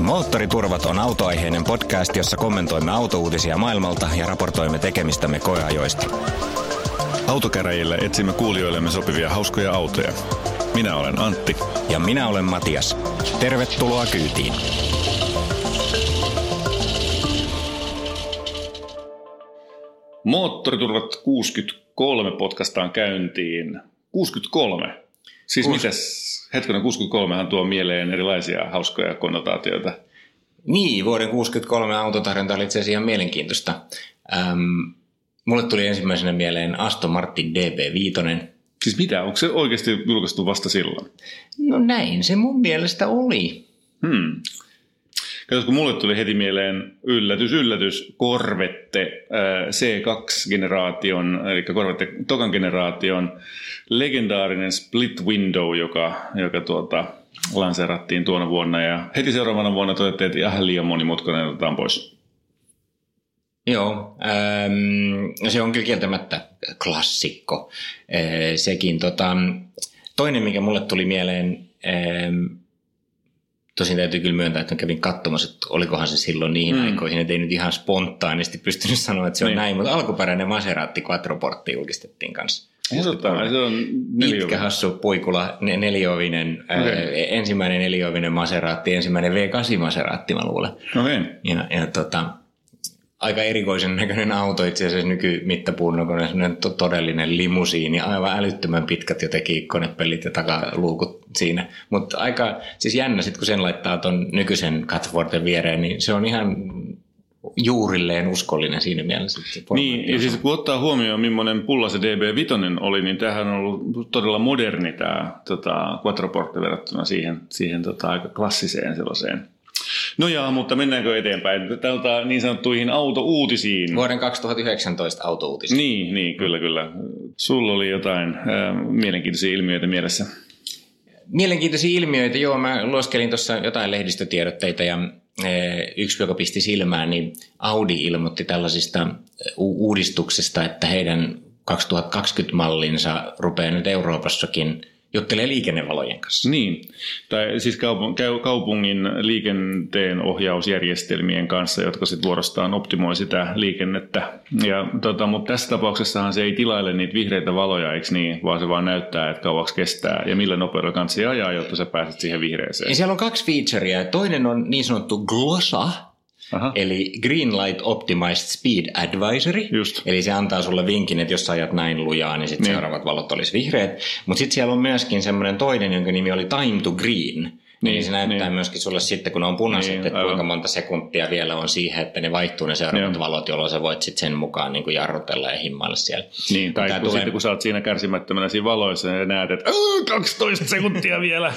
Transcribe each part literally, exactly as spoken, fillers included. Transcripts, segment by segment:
Moottoriturvat on autoaiheinen podcast, jossa kommentoimme autouutisia maailmalta ja raportoimme tekemistämme koeajoista. Autokäräjillä etsimme kuulijoillemme sopivia hauskoja autoja. Minä olen Antti. Ja minä olen Matias. Tervetuloa kyytiin. Moottoriturvat kuusikymmentäkolme podcastaan käyntiin. kuusikymmentäkolme. Siis Kuus... mitäs? Hetkinen, kuusikymmentäkolmehan tuo mieleen erilaisia hauskoja konnotaatioita. Niin, vuoden kuusikymmentäkolme autotarjonta oli itse asiassa ihan mielenkiintoista. Ähm, mulle tuli ensimmäisenä mieleen Aston Martin D B viisi. Siis mitä? Onko se oikeasti julkaistu vasta silloin? No näin se mun mielestä oli. Hmm. Katsotko, mulle tuli heti mieleen yllätys, yllätys, Corvette äh, C kaksi-generaation, eli Corvette tokan generaation legendaarinen split window, joka, joka tuota, lanseerattiin tuona vuonna. Ja heti seuraavana vuonna todettiin, että ihan liian monimutkainen, otetaan pois. Joo, ähm, se on kyllä kieltämättä klassikko. Äh, sekin tota, toinen, mikä mulle tuli mieleen... Ähm, Tosin täytyy kyllä myöntää, että kävin katsomassa, että olikohan se silloin niihin mm. aikoihin, että ei nyt ihan spontaanisti pystynyt sanoa, että se on niin. näin, mutta alkuperäinen Maserati Quattroportti julkistettiin kanssa. Se on pitkä hassu puikula, neliovinen, okay. ää, ensimmäinen neliovinen Maserati, ensimmäinen V kahdeksan Maserati, mä luulen. Okay. Ja, ja tota, aika erikoisen näköinen auto itse asiassa nykymittapuun, on semmoinen to- todellinen limusiini, aivan älyttömän pitkät jotenkin konepellit ja takaluukut siinä. Mutta aika siis jännä sitten, kun sen laittaa ton nykyisen Quattroporten viereen, niin se on ihan juurilleen uskollinen siinä mielessä. Niin, ja siis kun ottaa huomioon, millainen pulla se D B viisi oli, niin tämähän on ollut todella moderni tämä tota, Quattroporte verrattuna siihen, siihen tota, aika klassiseen sellaiseen. No jaa, mutta mennäänkö eteenpäin? Tältä niin sanottuihin autouutisiin. Vuoden kaksituhattayhdeksäntoista autouutisiin. Niin, niin, kyllä, kyllä. Sulla oli jotain äh, mielenkiintoisia ilmiöitä mielessä. Mielenkiintoisia ilmiöitä, joo. Mä lueskelin tuossa jotain lehdistötiedotteita ja äh, yksi, joka pisti silmään, niin Audi ilmoitti tällaisista u- uudistuksesta, että heidän kaksituhattakaksikymmentä-mallinsa rupeaa nyt Euroopassakin juttelee liikennevalojen kanssa. Niin, tai siis kaupungin liikenteen ohjausjärjestelmien kanssa, jotka sitten vuorostaan optimoi sitä liikennettä. Ja, tota, mutta tässä tapauksessahan se ei tilaile niitä vihreitä valoja, eikö niin, vaan se vaan näyttää, että kauaksi kestää ja millä nopeudella kanssa ajaa, jotta sä pääset siihen vihreeseen. Ja siellä on kaksi featurea. Toinen on niin sanottu glossa, Aha. eli Green Light Optimized Speed Advisory. Just. Eli se antaa sulle vinkin, että jos sä ajat näin lujaa, niin sitten niin. seuraavat valot olisi vihreät. Mutta sitten siellä on myöskin semmoinen toinen, jonka nimi oli Time to Green. Niin, niin se näyttää niin. myöskin sulle sitten, kun ne on punaiset, niin, että kuinka monta sekuntia vielä on siihen, että ne vaihtuu ne seuraavat Joo. valot, jolloin sä voit sitten sen mukaan niin kuin jarrutella ja himmailla siellä. Niin, tai kun, tulee... sitten, kun sä oot siinä kärsimättömänä siinä valoissa ja näet, että kaksitoista sekuntia vielä.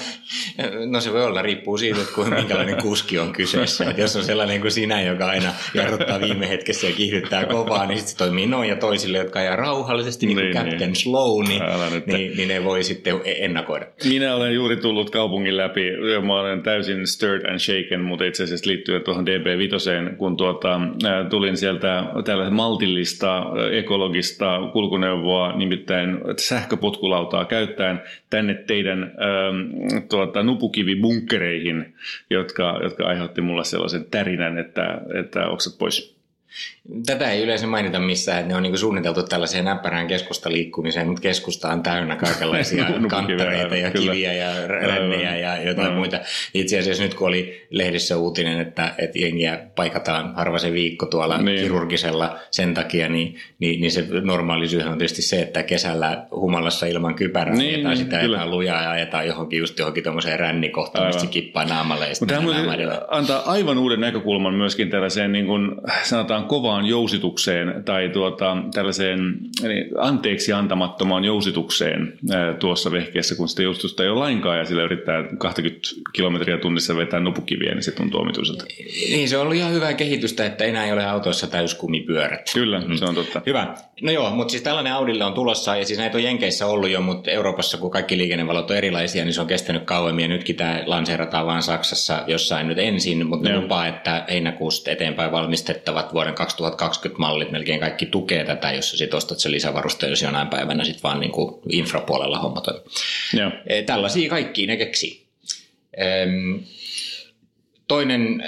No se voi olla, riippuu siitä, että kuin minkälainen kuski on kyseessä. Että jos on sellainen kuin sinä, joka aina jarruttaa viime hetkessä ja kiihdyttää kovaa, niin sitten se toimii noin ja toisille, jotka ajaa rauhallisesti, niin kuin niin, Captain niin. Slow, niin, niin, niin ne voi sitten ennakoida. Minä olen juuri tullut kaupungin läpi. Mä olen täysin stirred and shaken, mutta itse asiassa liittyen tuohon D B viisi, kun tuota, ä, tulin sieltä tällaista maltillista, ekologista kulkuneuvoa, nimittäin sähköpotkulautaa käyttäen tänne teidän ä, tuota, nupukivibunkkereihin, jotka, jotka aiheutti mulle sellaisen tärinän, että, että oksat pois. Tätä ei yleensä mainita missään, että ne on niinku suunniteltu tällaiseen näppärään keskustaliikkumiseen, mutta keskusta on täynnä kaikenlaisia kanttareita ja kyllä. kiviä ja rännejä ja jotain no. muita. Itse asiassa nyt kun oli lehdessä uutinen, että, että jengiä paikataan harva se viikko tuolla niin. kirurgisella sen takia, niin, niin, niin se normaali syyhän on tietysti se, että kesällä humalassa ilman kypärää niin, ajetaan niin, sitä ajetaan lujaa ja ajetaan johonkin just johonkin tuommoiseen rännikohtaan, mistä se kippaa naamalle. Mutta tämä antaa aivan uuden näkökulman myöskin tällaiseen niin kuin sanotaan kovaan jousitukseen tai tuota, tällaiseen anteeksi antamattomaan jousitukseen ää, tuossa vehkeessä, kun sitä jousitusta ei ole lainkaan ja sillä yrittää kaksikymmentä kilometriä tunnissa vetää nupukiviä, niin se tuntuu omituiselta. Niin, se on ollut ihan hyvää kehitystä, että enää ei ole autoissa täyskumipyörät. Kyllä, mm. se on totta. Hyvä. No joo, mutta siis tällainen Audille on tulossa ja siis näitä on Jenkeissä ollut jo, mutta Euroopassa, kun kaikki liikennevalot on erilaisia, niin se on kestänyt kauemmin ja nytkin tämä lanseerataan vaan Saksassa jossain nyt ensin, mutta ne lupaa, että heinäkuusta eteenpäin valmistettavat vuoden kaksituhattakaksikymmentä mallit melkein kaikki tukee tätä, jos sä sit ostat se lisävaruste, jos jonain päivänä sit vaan niin kuin infrapuolella homma toimii. Tällaisia kaikkia ne keksii. Ehm, toinen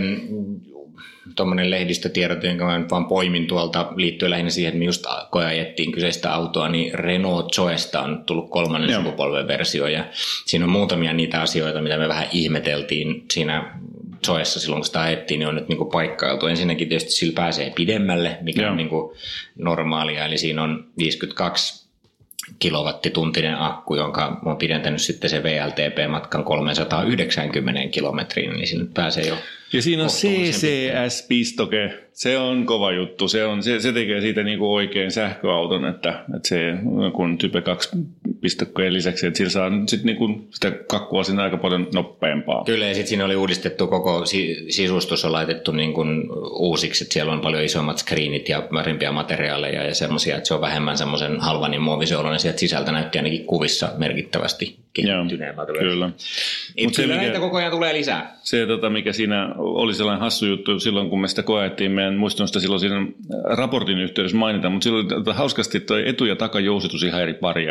tuommoinen lehdistötiedote, jonka mä nyt vaan poimin tuolta liittyen lähinnä siihen, että me just koeajettiin kyseistä autoa, niin Renault Zoesta on tullut kolmannen Joo. sukupolven versio, ja siinä on muutamia niitä asioita, mitä me vähän ihmeteltiin siinä Zoessa silloin, kun sitä ajettiin, niin on nyt niin kuin paikkailtu. Ensinnäkin tietysti sillä pääsee pidemmälle, mikä Joo. on niin kuin normaalia, eli siinä on viisikymmentäkaksi kilowattituntinen akku, jonka on pidentänyt sitten se V L T P-matkan kolmesataayhdeksänkymmentä kilometriin, niin sinne pääsee jo. Ja siinä on C C S-pistoke, se on kova juttu, se, on, se, se tekee siitä niinku oikein sähköauton, että, että se kun Type kaksi pistokkeen lisäksi, että sillä saa sit niinku sitä kakkua sinne aika paljon nopeampaa. Kyllä, ja sitten siinä oli uudistettu koko sisustus on laitettu niin kuin uusiksi, että siellä on paljon isommat screenit ja värimpiä materiaaleja ja semmoisia, että se on vähemmän semmoisen halvanin muoviseulon, ja sieltä sisältä näytti ainakin kuvissa merkittävästi kehittyneemmä. Kyllä. Mutta kyllä mikä, näitä koko ajan tulee lisää. Se, tota, mikä siinä oli sellainen hassu juttu silloin, kun me sitä koettiin, me en muistanut sitä silloin siinä raportin yhteydessä mainita, mutta silloin tota, hauskasti toi etu- ja takajousitus ihan eri paria.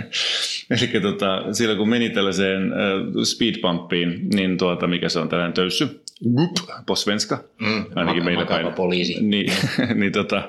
Eli tota, silloin kun meni tällaiseen äh, speedpumpiin, niin tuota, mikä se on tällainen töyssy, på svenska, mm, ainakin maka- meillä päin. Poliisi. Niin, niin tota,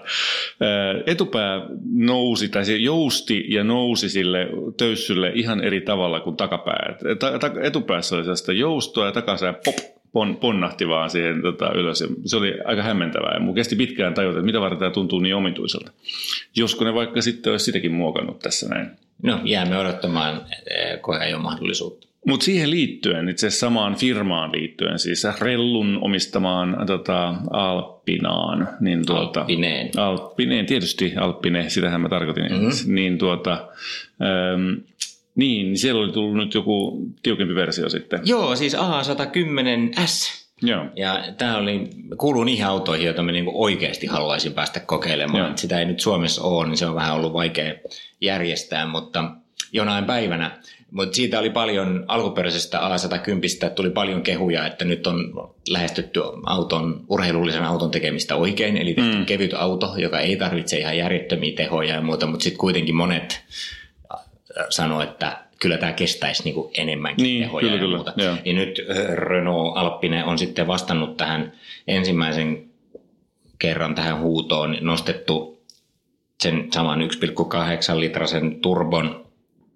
etupää nousi, tai se jousti ja nousi sille töyssylle ihan eri tavalla kuin takapää. Etupäässä oli sellaista joustoa ja takaisin pop, pon, ponnahti vaan siihen tota, ylös. Ja se oli aika hämmentävää ja mun kesti pitkään tajuta, että mitä varten tämä tuntuu niin omituiselta. Josko ne vaikka sitten olisi sitäkin muokannut tässä näin. No, jäämme odottamaan koeajon mahdollisuutta. Mutta siihen liittyen, itse asiassa samaan firmaan liittyen, siis Rellun omistamaan tota, Alppinaan. Niin tuota, Alppineen. Alppineen, tietysti Alppine, sitähän mä tarkoitin. Mm-hmm. Niin, tuota, ähm, niin, siellä oli tullut nyt joku tiukempi versio sitten. Joo, siis A sata kymmenen S. Joo. Ja tämä oli, kuuluu niihin autoihin, joita mä niinku oikeasti haluaisin päästä kokeilemaan. Sitä ei nyt Suomessa ole, niin se on vähän ollut vaikea järjestää, mutta jonain päivänä. Mutta siitä oli paljon alkuperäisestä A sata kymmenen tuli paljon kehuja, että nyt on lähestytty auton, urheilullisen auton tekemistä oikein, eli tehty mm. kevyt auto, joka ei tarvitse ihan järjettömiä tehoja ja muuta, mutta sitten kuitenkin monet sanoo, että kyllä tämä kestäisi niinku enemmänkin niin, tehoja kyllä, ja kyllä, muuta. joo. Ja nyt Renault Alppine on sitten vastannut tähän ensimmäisen kerran tähän huutoon, nostettu sen saman yksi pilkku kahdeksan litrasen turbon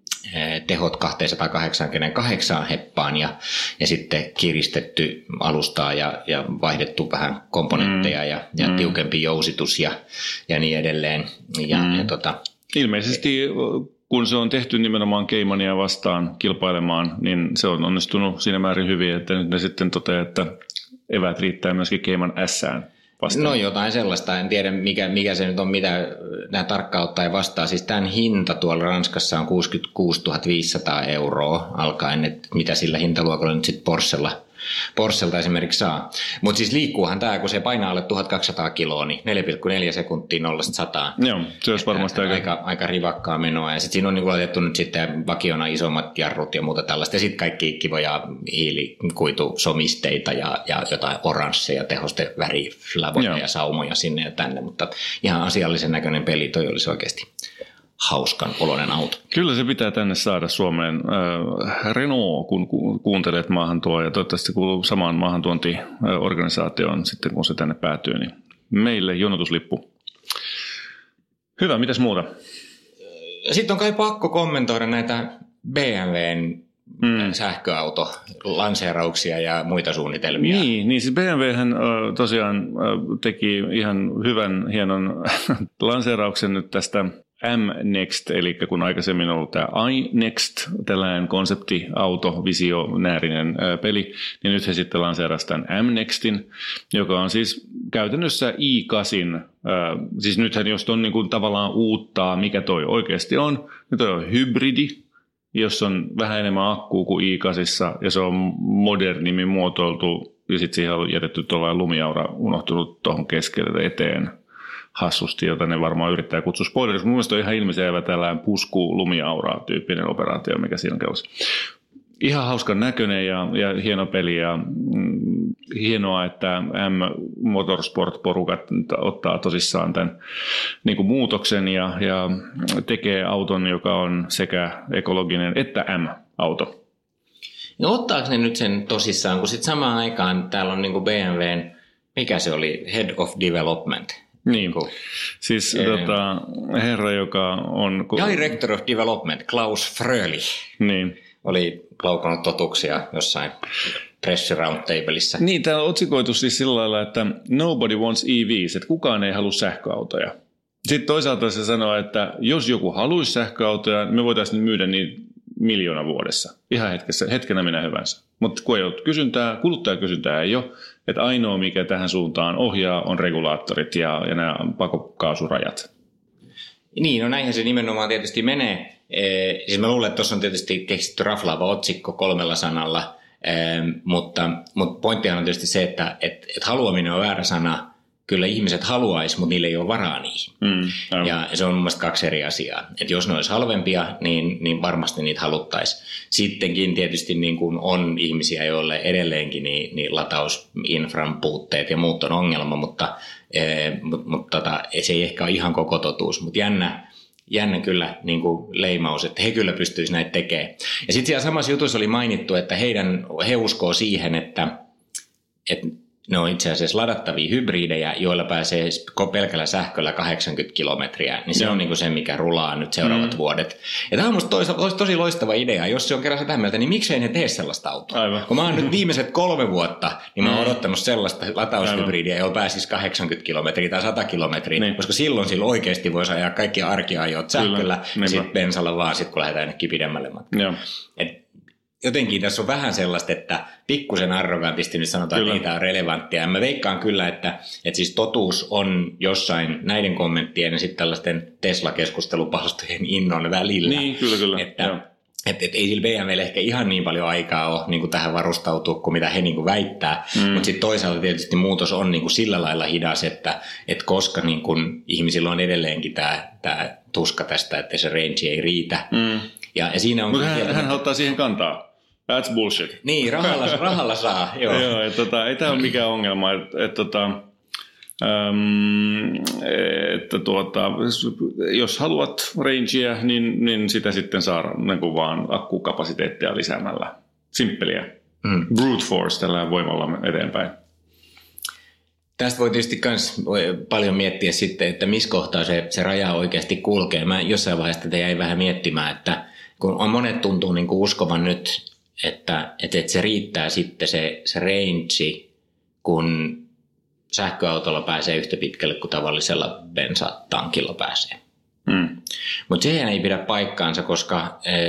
tehot kaksisataakahdeksankymmentäkahdeksan heppaan ja, ja sitten kiristetty alustaa ja, ja vaihdettu vähän komponentteja ja, ja mm. tiukempi jousitus ja, ja niin edelleen. Ja, mm. ja tota, ilmeisesti kun se on tehty nimenomaan Caymania vastaan kilpailemaan, niin se on onnistunut siinä määrin hyvin, että nyt ne sitten toteaa, että eväät riittää myöskin Cayman S:ään. Vastaan. No jotain sellaista, en tiedä mikä, mikä se nyt on, mitä nämä tarkkaan ottaen vastaa. Siis tämän hinta tuolla Ranskassa on kuusikymmentäkuusituhatta viisisataa euroa alkaen, että mitä sillä hintaluokalla nyt sitten Porschella, Porschelta esimerkiksi saa. Mutta siis liikkuuhan tämä, kun se painaa alle tuhatkaksisataa kiloa, niin neljä pilkku neljä sekuntia nollasta sataan. Joo, se olisi varmasti aika... aika... Aika rivakkaa menoa. Ja sitten siinä on niin laitettu nyt sitten vakiona isommat jarrut ja muuta tällaista. Ja sitten kaikki kivoja hiilikuitusomisteita ja, ja jotain oransseja, tehosteväriflavoja ja saumoja sinne ja tänne. Mutta ihan asiallisen näköinen peli, toi olisi oikeasti hauskan oloinen auto. Kyllä se pitää tänne saada Suomeen. Äh, Renault, kun ku, kuuntelet maahantuoja, ja toivottavasti se kuuluu samaan maahantuontiorganisaatioon sitten, kun se tänne päätyy, niin meille jonotuslippu. Hyvä, mitäs muuta? Sitten on kai pakko kommentoida näitä B M W:n mm. sähköauto-lanseerauksia ja muita suunnitelmia. Niin, niin siis B M Whän tosiaan teki ihan hyvän, hienon lanseerauksen nyt tästä M-Next, eli kun aikaisemmin on ollut tämä iNext, tällainen konseptiauto, visionäärinen peli, niin nyt he sitten lanseerasi tämän M-Nextin, joka on siis käytännössä i kahdeksan, siis nythän jos on niin kuin tavallaan uuttaa, mikä toi oikeasti on, niin toi on hybridi, jossa on vähän enemmän akkuu kuin i kahdeksan, ja se on modernimmin muotoiltu, ja sitten siihen on jätetty tuollainen lumiaura unohtunut tuohon keskelle eteen hassusti, jota ne varmaan yrittää kutsua spoileriksi. Mun mielestä on ihan ilmiselvä tällainen pusku-lumiaura-tyyppinen operaatio, mikä siinä on käydessä. Ihan hauskan näköinen ja, ja hieno peli ja mm, hienoa, että M-Motorsport-porukat ottaa tosissaan tämän niin kuin muutoksen ja, ja tekee auton, joka on sekä ekologinen että M-auto. niin ottaako ne nyt sen tosissaan, kun sitten samaan aikaan täällä on niin kuin B M W:n, mikä se oli, Head of Development. Niin, kun, siis ee, tota, herra, joka on... Director of Development, Klaus Fröhlich, niin. oli laukannut totuuksia jossain press roundtableissa. Niin, täällä on otsikoitu siis sillä lailla, että nobody wants E Vs, että kukaan ei halua sähköautoja. Sitten toisaalta se sanoo, että jos joku haluaisi sähköautoja, me voitaisiin myydä niitä miljoona vuodessa. Ihan hetkessä, hetkenä minä hyvänsä. Mutta kun ei ole kysyntää, kuluttajakysyntää ei ole, että ainoa mikä tähän suuntaan ohjaa on regulaattorit ja, ja nämä pakokaasurajat. Niin, no näinhän se nimenomaan tietysti menee. Eh, siis mä luulen, että tuossa on tietysti keksitty raflaava otsikko kolmella sanalla, eh, mutta, mutta pointtihan on tietysti se, että et, et haluaminen on väärä sana. Kyllä ihmiset haluaisi, mutta niillä ei ole varaa niihin. Mm, ja se on mun mielestä kaksi eri asiaa. Että jos ne olisi halvempia, niin, niin varmasti niitä haluttaisiin. Sittenkin tietysti niin kuin on ihmisiä, joille edelleenkin niin, niin latausinfran puutteet ja muut on ongelma, mutta, eh, mutta, mutta tota, se ei ehkä ole ihan koko totuus. Mutta jännä, jännä kyllä niin kuin leimaus, että he kyllä pystyisivät näitä tekemään. Ja sitten siellä samassa jutussa oli mainittu, että heidän, he uskoo siihen, että... että ne on itse asiassa ladattavia hybridejä, joilla pääsee pelkällä sähköllä kahdeksankymmentä kilometriä. Niin se on niinku se, mikä rulaa nyt seuraavat mm. vuodet. Ja tämä on musta tosi, tosi loistava idea. Jos se on kerran sitä mieltä, niin miksei ne tee sellaista autoa? Aivan. Kun mä oon nyt viimeiset kolme vuotta, niin mä oon mm. odottanut sellaista lataushybridiä, jolla pääsisi kahdeksankymmentä kilometriä tai sata kilometriä. Niin. Koska silloin sillä oikeasti voisi ajaa kaikki arkiajot sähköllä ja sitten bensalla vaan, sit kun lähdetään jonnekin pidemmälle matkaan. Jotenkin tässä on vähän sellaista, että pikkusen arrogantisti nyt sanotaan, kyllä, että niitä on relevanttia. Ja mä veikkaan kyllä, että, että siis totuus on jossain näiden kommenttien ja sitten tällaisten Tesla-keskustelupalstojen innon välillä. Niin, kyllä, kyllä. Että, että, että ei sillä B M W:llä ehkä ihan niin paljon aikaa ole niin kuin tähän varustautua kuin mitä he niin kuin väittää. Mm. Mutta sitten toisaalta tietysti muutos on niin kuin sillä lailla hidas, että, että koska niin kuin ihmisillä on edelleenkin tämä, tämä tuska tästä, että se range ei riitä. Mm. Ja, ja siinä on... Mutta hän, hän ottaa siihen kantaa. That's bullshit. Niin, rahalla, rahalla saa. Joo. Joo, et, tota, ei tämä ole mikään ongelma. Että et, tota, ähm, et, tuota, jos haluat rangea, niin, niin sitä sitten saa niin kuin vaan akkukapasiteettia lisäämällä. Simppeliä. Mm. Brute force tällä voimalla eteenpäin. Tästä voi tietysti myös paljon miettiä sitten, että missä kohtaa se, se raja oikeasti kulkee. Mä jossain vaiheessa tätä jäin vähän miettimään, että kun on monet tuntuu niin kuin uskovan nyt, että, että se riittää sitten se, se range, kun sähköautolla pääsee yhtä pitkälle kuin tavallisella bensatankilla pääsee. Mm. Mutta sehän ei pidä paikkaansa, koska e,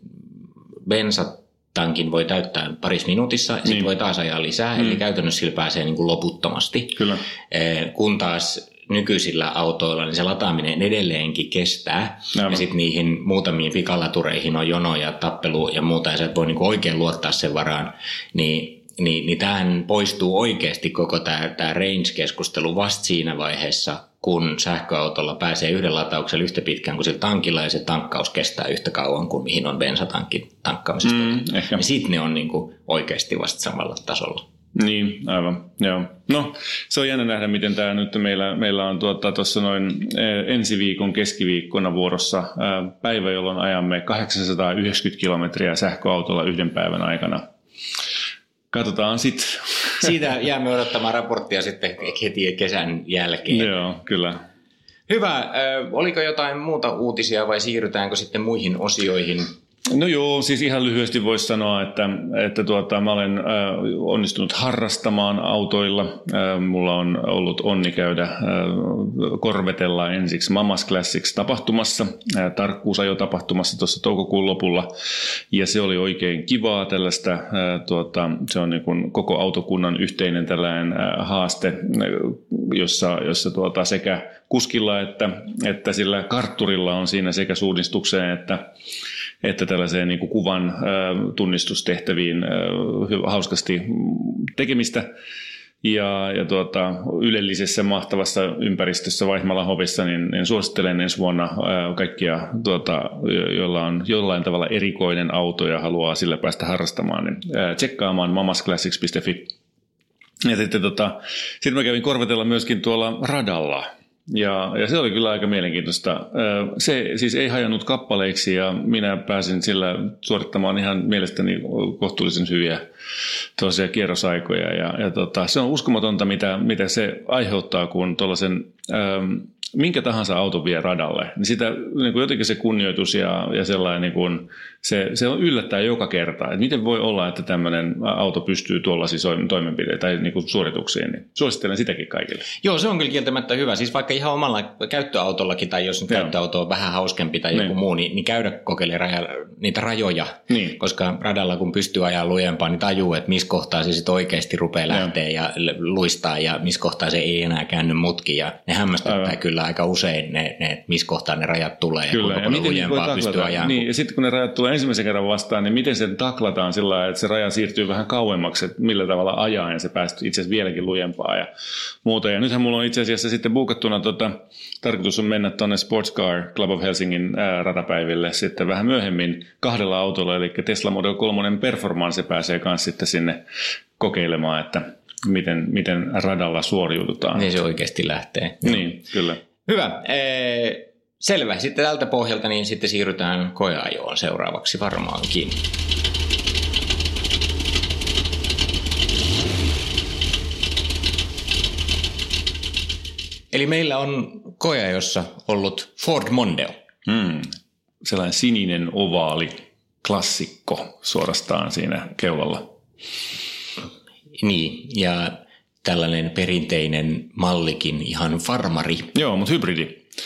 bensatankin voi täyttää parissa minuutissa ja niin. sitten voi taas ajaa lisää, mm. eli käytännössä sillä pääsee niin kuin loputtomasti. Kyllä. E, kun taas nykyisillä autoilla niin se lataaminen edelleenkin kestää. Nämä. Ja sitten niihin muutamiin pikalatureihin on jono ja tappelu ja muuta, ja sä et voi niinku oikein luottaa sen varaan. Niin, niin, niin tämähän poistuu oikeasti koko tämä, tämä range-keskustelu vasta siinä vaiheessa, kun sähköautolla pääsee yhden latauksella yhtä pitkään kuin sillä tankilla, ja se tankkaus kestää yhtä kauan kuin mihin on bensatankin tankkaamisesta. Mm, ja sitten ne on niinku oikeasti vasta samalla tasolla. Niin, aivan. Joo. No, se on jännä nähdä, miten tämä nyt meillä, meillä on tuossa tuota, noin ensi viikon keskiviikkona vuorossa ää, päivä, jolloin ajamme kahdeksansataayhdeksänkymmentä kilometriä sähköautolla yhden päivän aikana. Katsotaan sitten. Siitä jäämme odottamaan raporttia sitten heti kesän jälkeen. Joo, kyllä. Hyvä. Äh, oliko jotain muuta uutisia vai siirrytäänkö sitten muihin osioihin? No joo, siis ihan lyhyesti voisi sanoa, että, että tuota, mä olen äh, onnistunut harrastamaan autoilla. Äh, mulla on ollut onni käydä äh, korvetella ensiksi Mamas Classics -tapahtumassa, äh, tarkkuusajotapahtumassa tuossa toukokuun lopulla. Ja se oli oikein kivaa tällaista, äh, tuota, se on niin kuin koko autokunnan yhteinen tällainen äh, haaste, äh, jossa, jossa tuota, sekä kuskilla että, että sillä kartturilla on siinä sekä suunnistukseen että että tällaiseen niin kuin kuvan ä, tunnistustehtäviin ä, hauskasti tekemistä. Ja, ja tuota, ylellisessä mahtavassa ympäristössä Vaihmalan hovissa, niin, niin suosittelen ensi vuonna ä, kaikkia, tuota, joilla on jollain tavalla erikoinen auto ja haluaa sillä päästä harrastamaan, niin ä, tsekkaamaan mamasclassics piste fi. Ja sitten tota, sit mä kävin korvetella myöskin tuolla radalla. Ja, ja se oli kyllä aika mielenkiintoista. Se siis ei hajannut kappaleiksi ja minä pääsin sillä suorittamaan ihan mielestäni kohtuullisen hyviä tosiaan kierrosaikoja. Ja, ja tota, se on uskomatonta, mitä, mitä se aiheuttaa, kun tuollaisen... Ähm, minkä tahansa auto vie radalle, niin sitä niin kuin jotenkin se kunnioitus ja, ja sellainen, niin kuin, se, se on yllättää joka kerta, että miten voi olla, että tämmöinen auto pystyy tuollaisiin toimenpiteisiin tai niin kuin suorituksiin, niin suosittelen sitäkin kaikille. Joo, se on kyllä kieltämättä hyvä, siis vaikka ihan omalla käyttöautollakin tai jos nyt käyttöauto on vähän hauskempi tai niin. joku muu, niin, niin käydä kokeilemaan raja, niitä rajoja, niin. koska radalla kun pystyy ajaa lujempaa, niin tajuu, että missä kohtaa se sitten oikeasti rupeaa lähteä ja luistaa ja missä kohtaa se ei enää käänny mutkin ja ne hämmästyttää kyllä aika usein ne, ne missä kohtaa ne rajat tulee ja kyllä, kuinka paljon lujempaa pystyy ajamaan. Niin, ja sitten kun ne rajat tulee ensimmäisen kerran vastaan, niin miten se taklataan sillä lailla, että se raja siirtyy vähän kauemmaksi, että millä tavalla ajaa ja se päästyy itse asiassa vieläkin lujempaa ja muuta. Ja nythän mulla on itse asiassa sitten buukattuna tota, tarkoitus on mennä tuonne Sports Car Club of Helsingin ää, ratapäiville sitten vähän myöhemmin kahdella autolla, eli Tesla Model kolme Performance pääsee kanssa sitten sinne kokeilemaan, että miten, miten radalla suoriudutaan. Niin se oikeasti lähtee. Niin, kyllä. Hyvä. Ee, selvä. Sitten tältä pohjalta niin sitten siirrytään koeajoon seuraavaksi varmaankin. Eli meillä on koeajossa ollut Ford Mondeo. Hmm. Sellainen sininen ovaali klassikko suorastaan siinä keulalla. Niin, ja tällainen perinteinen mallikin, ihan farmari. Joo, mutta hybridi.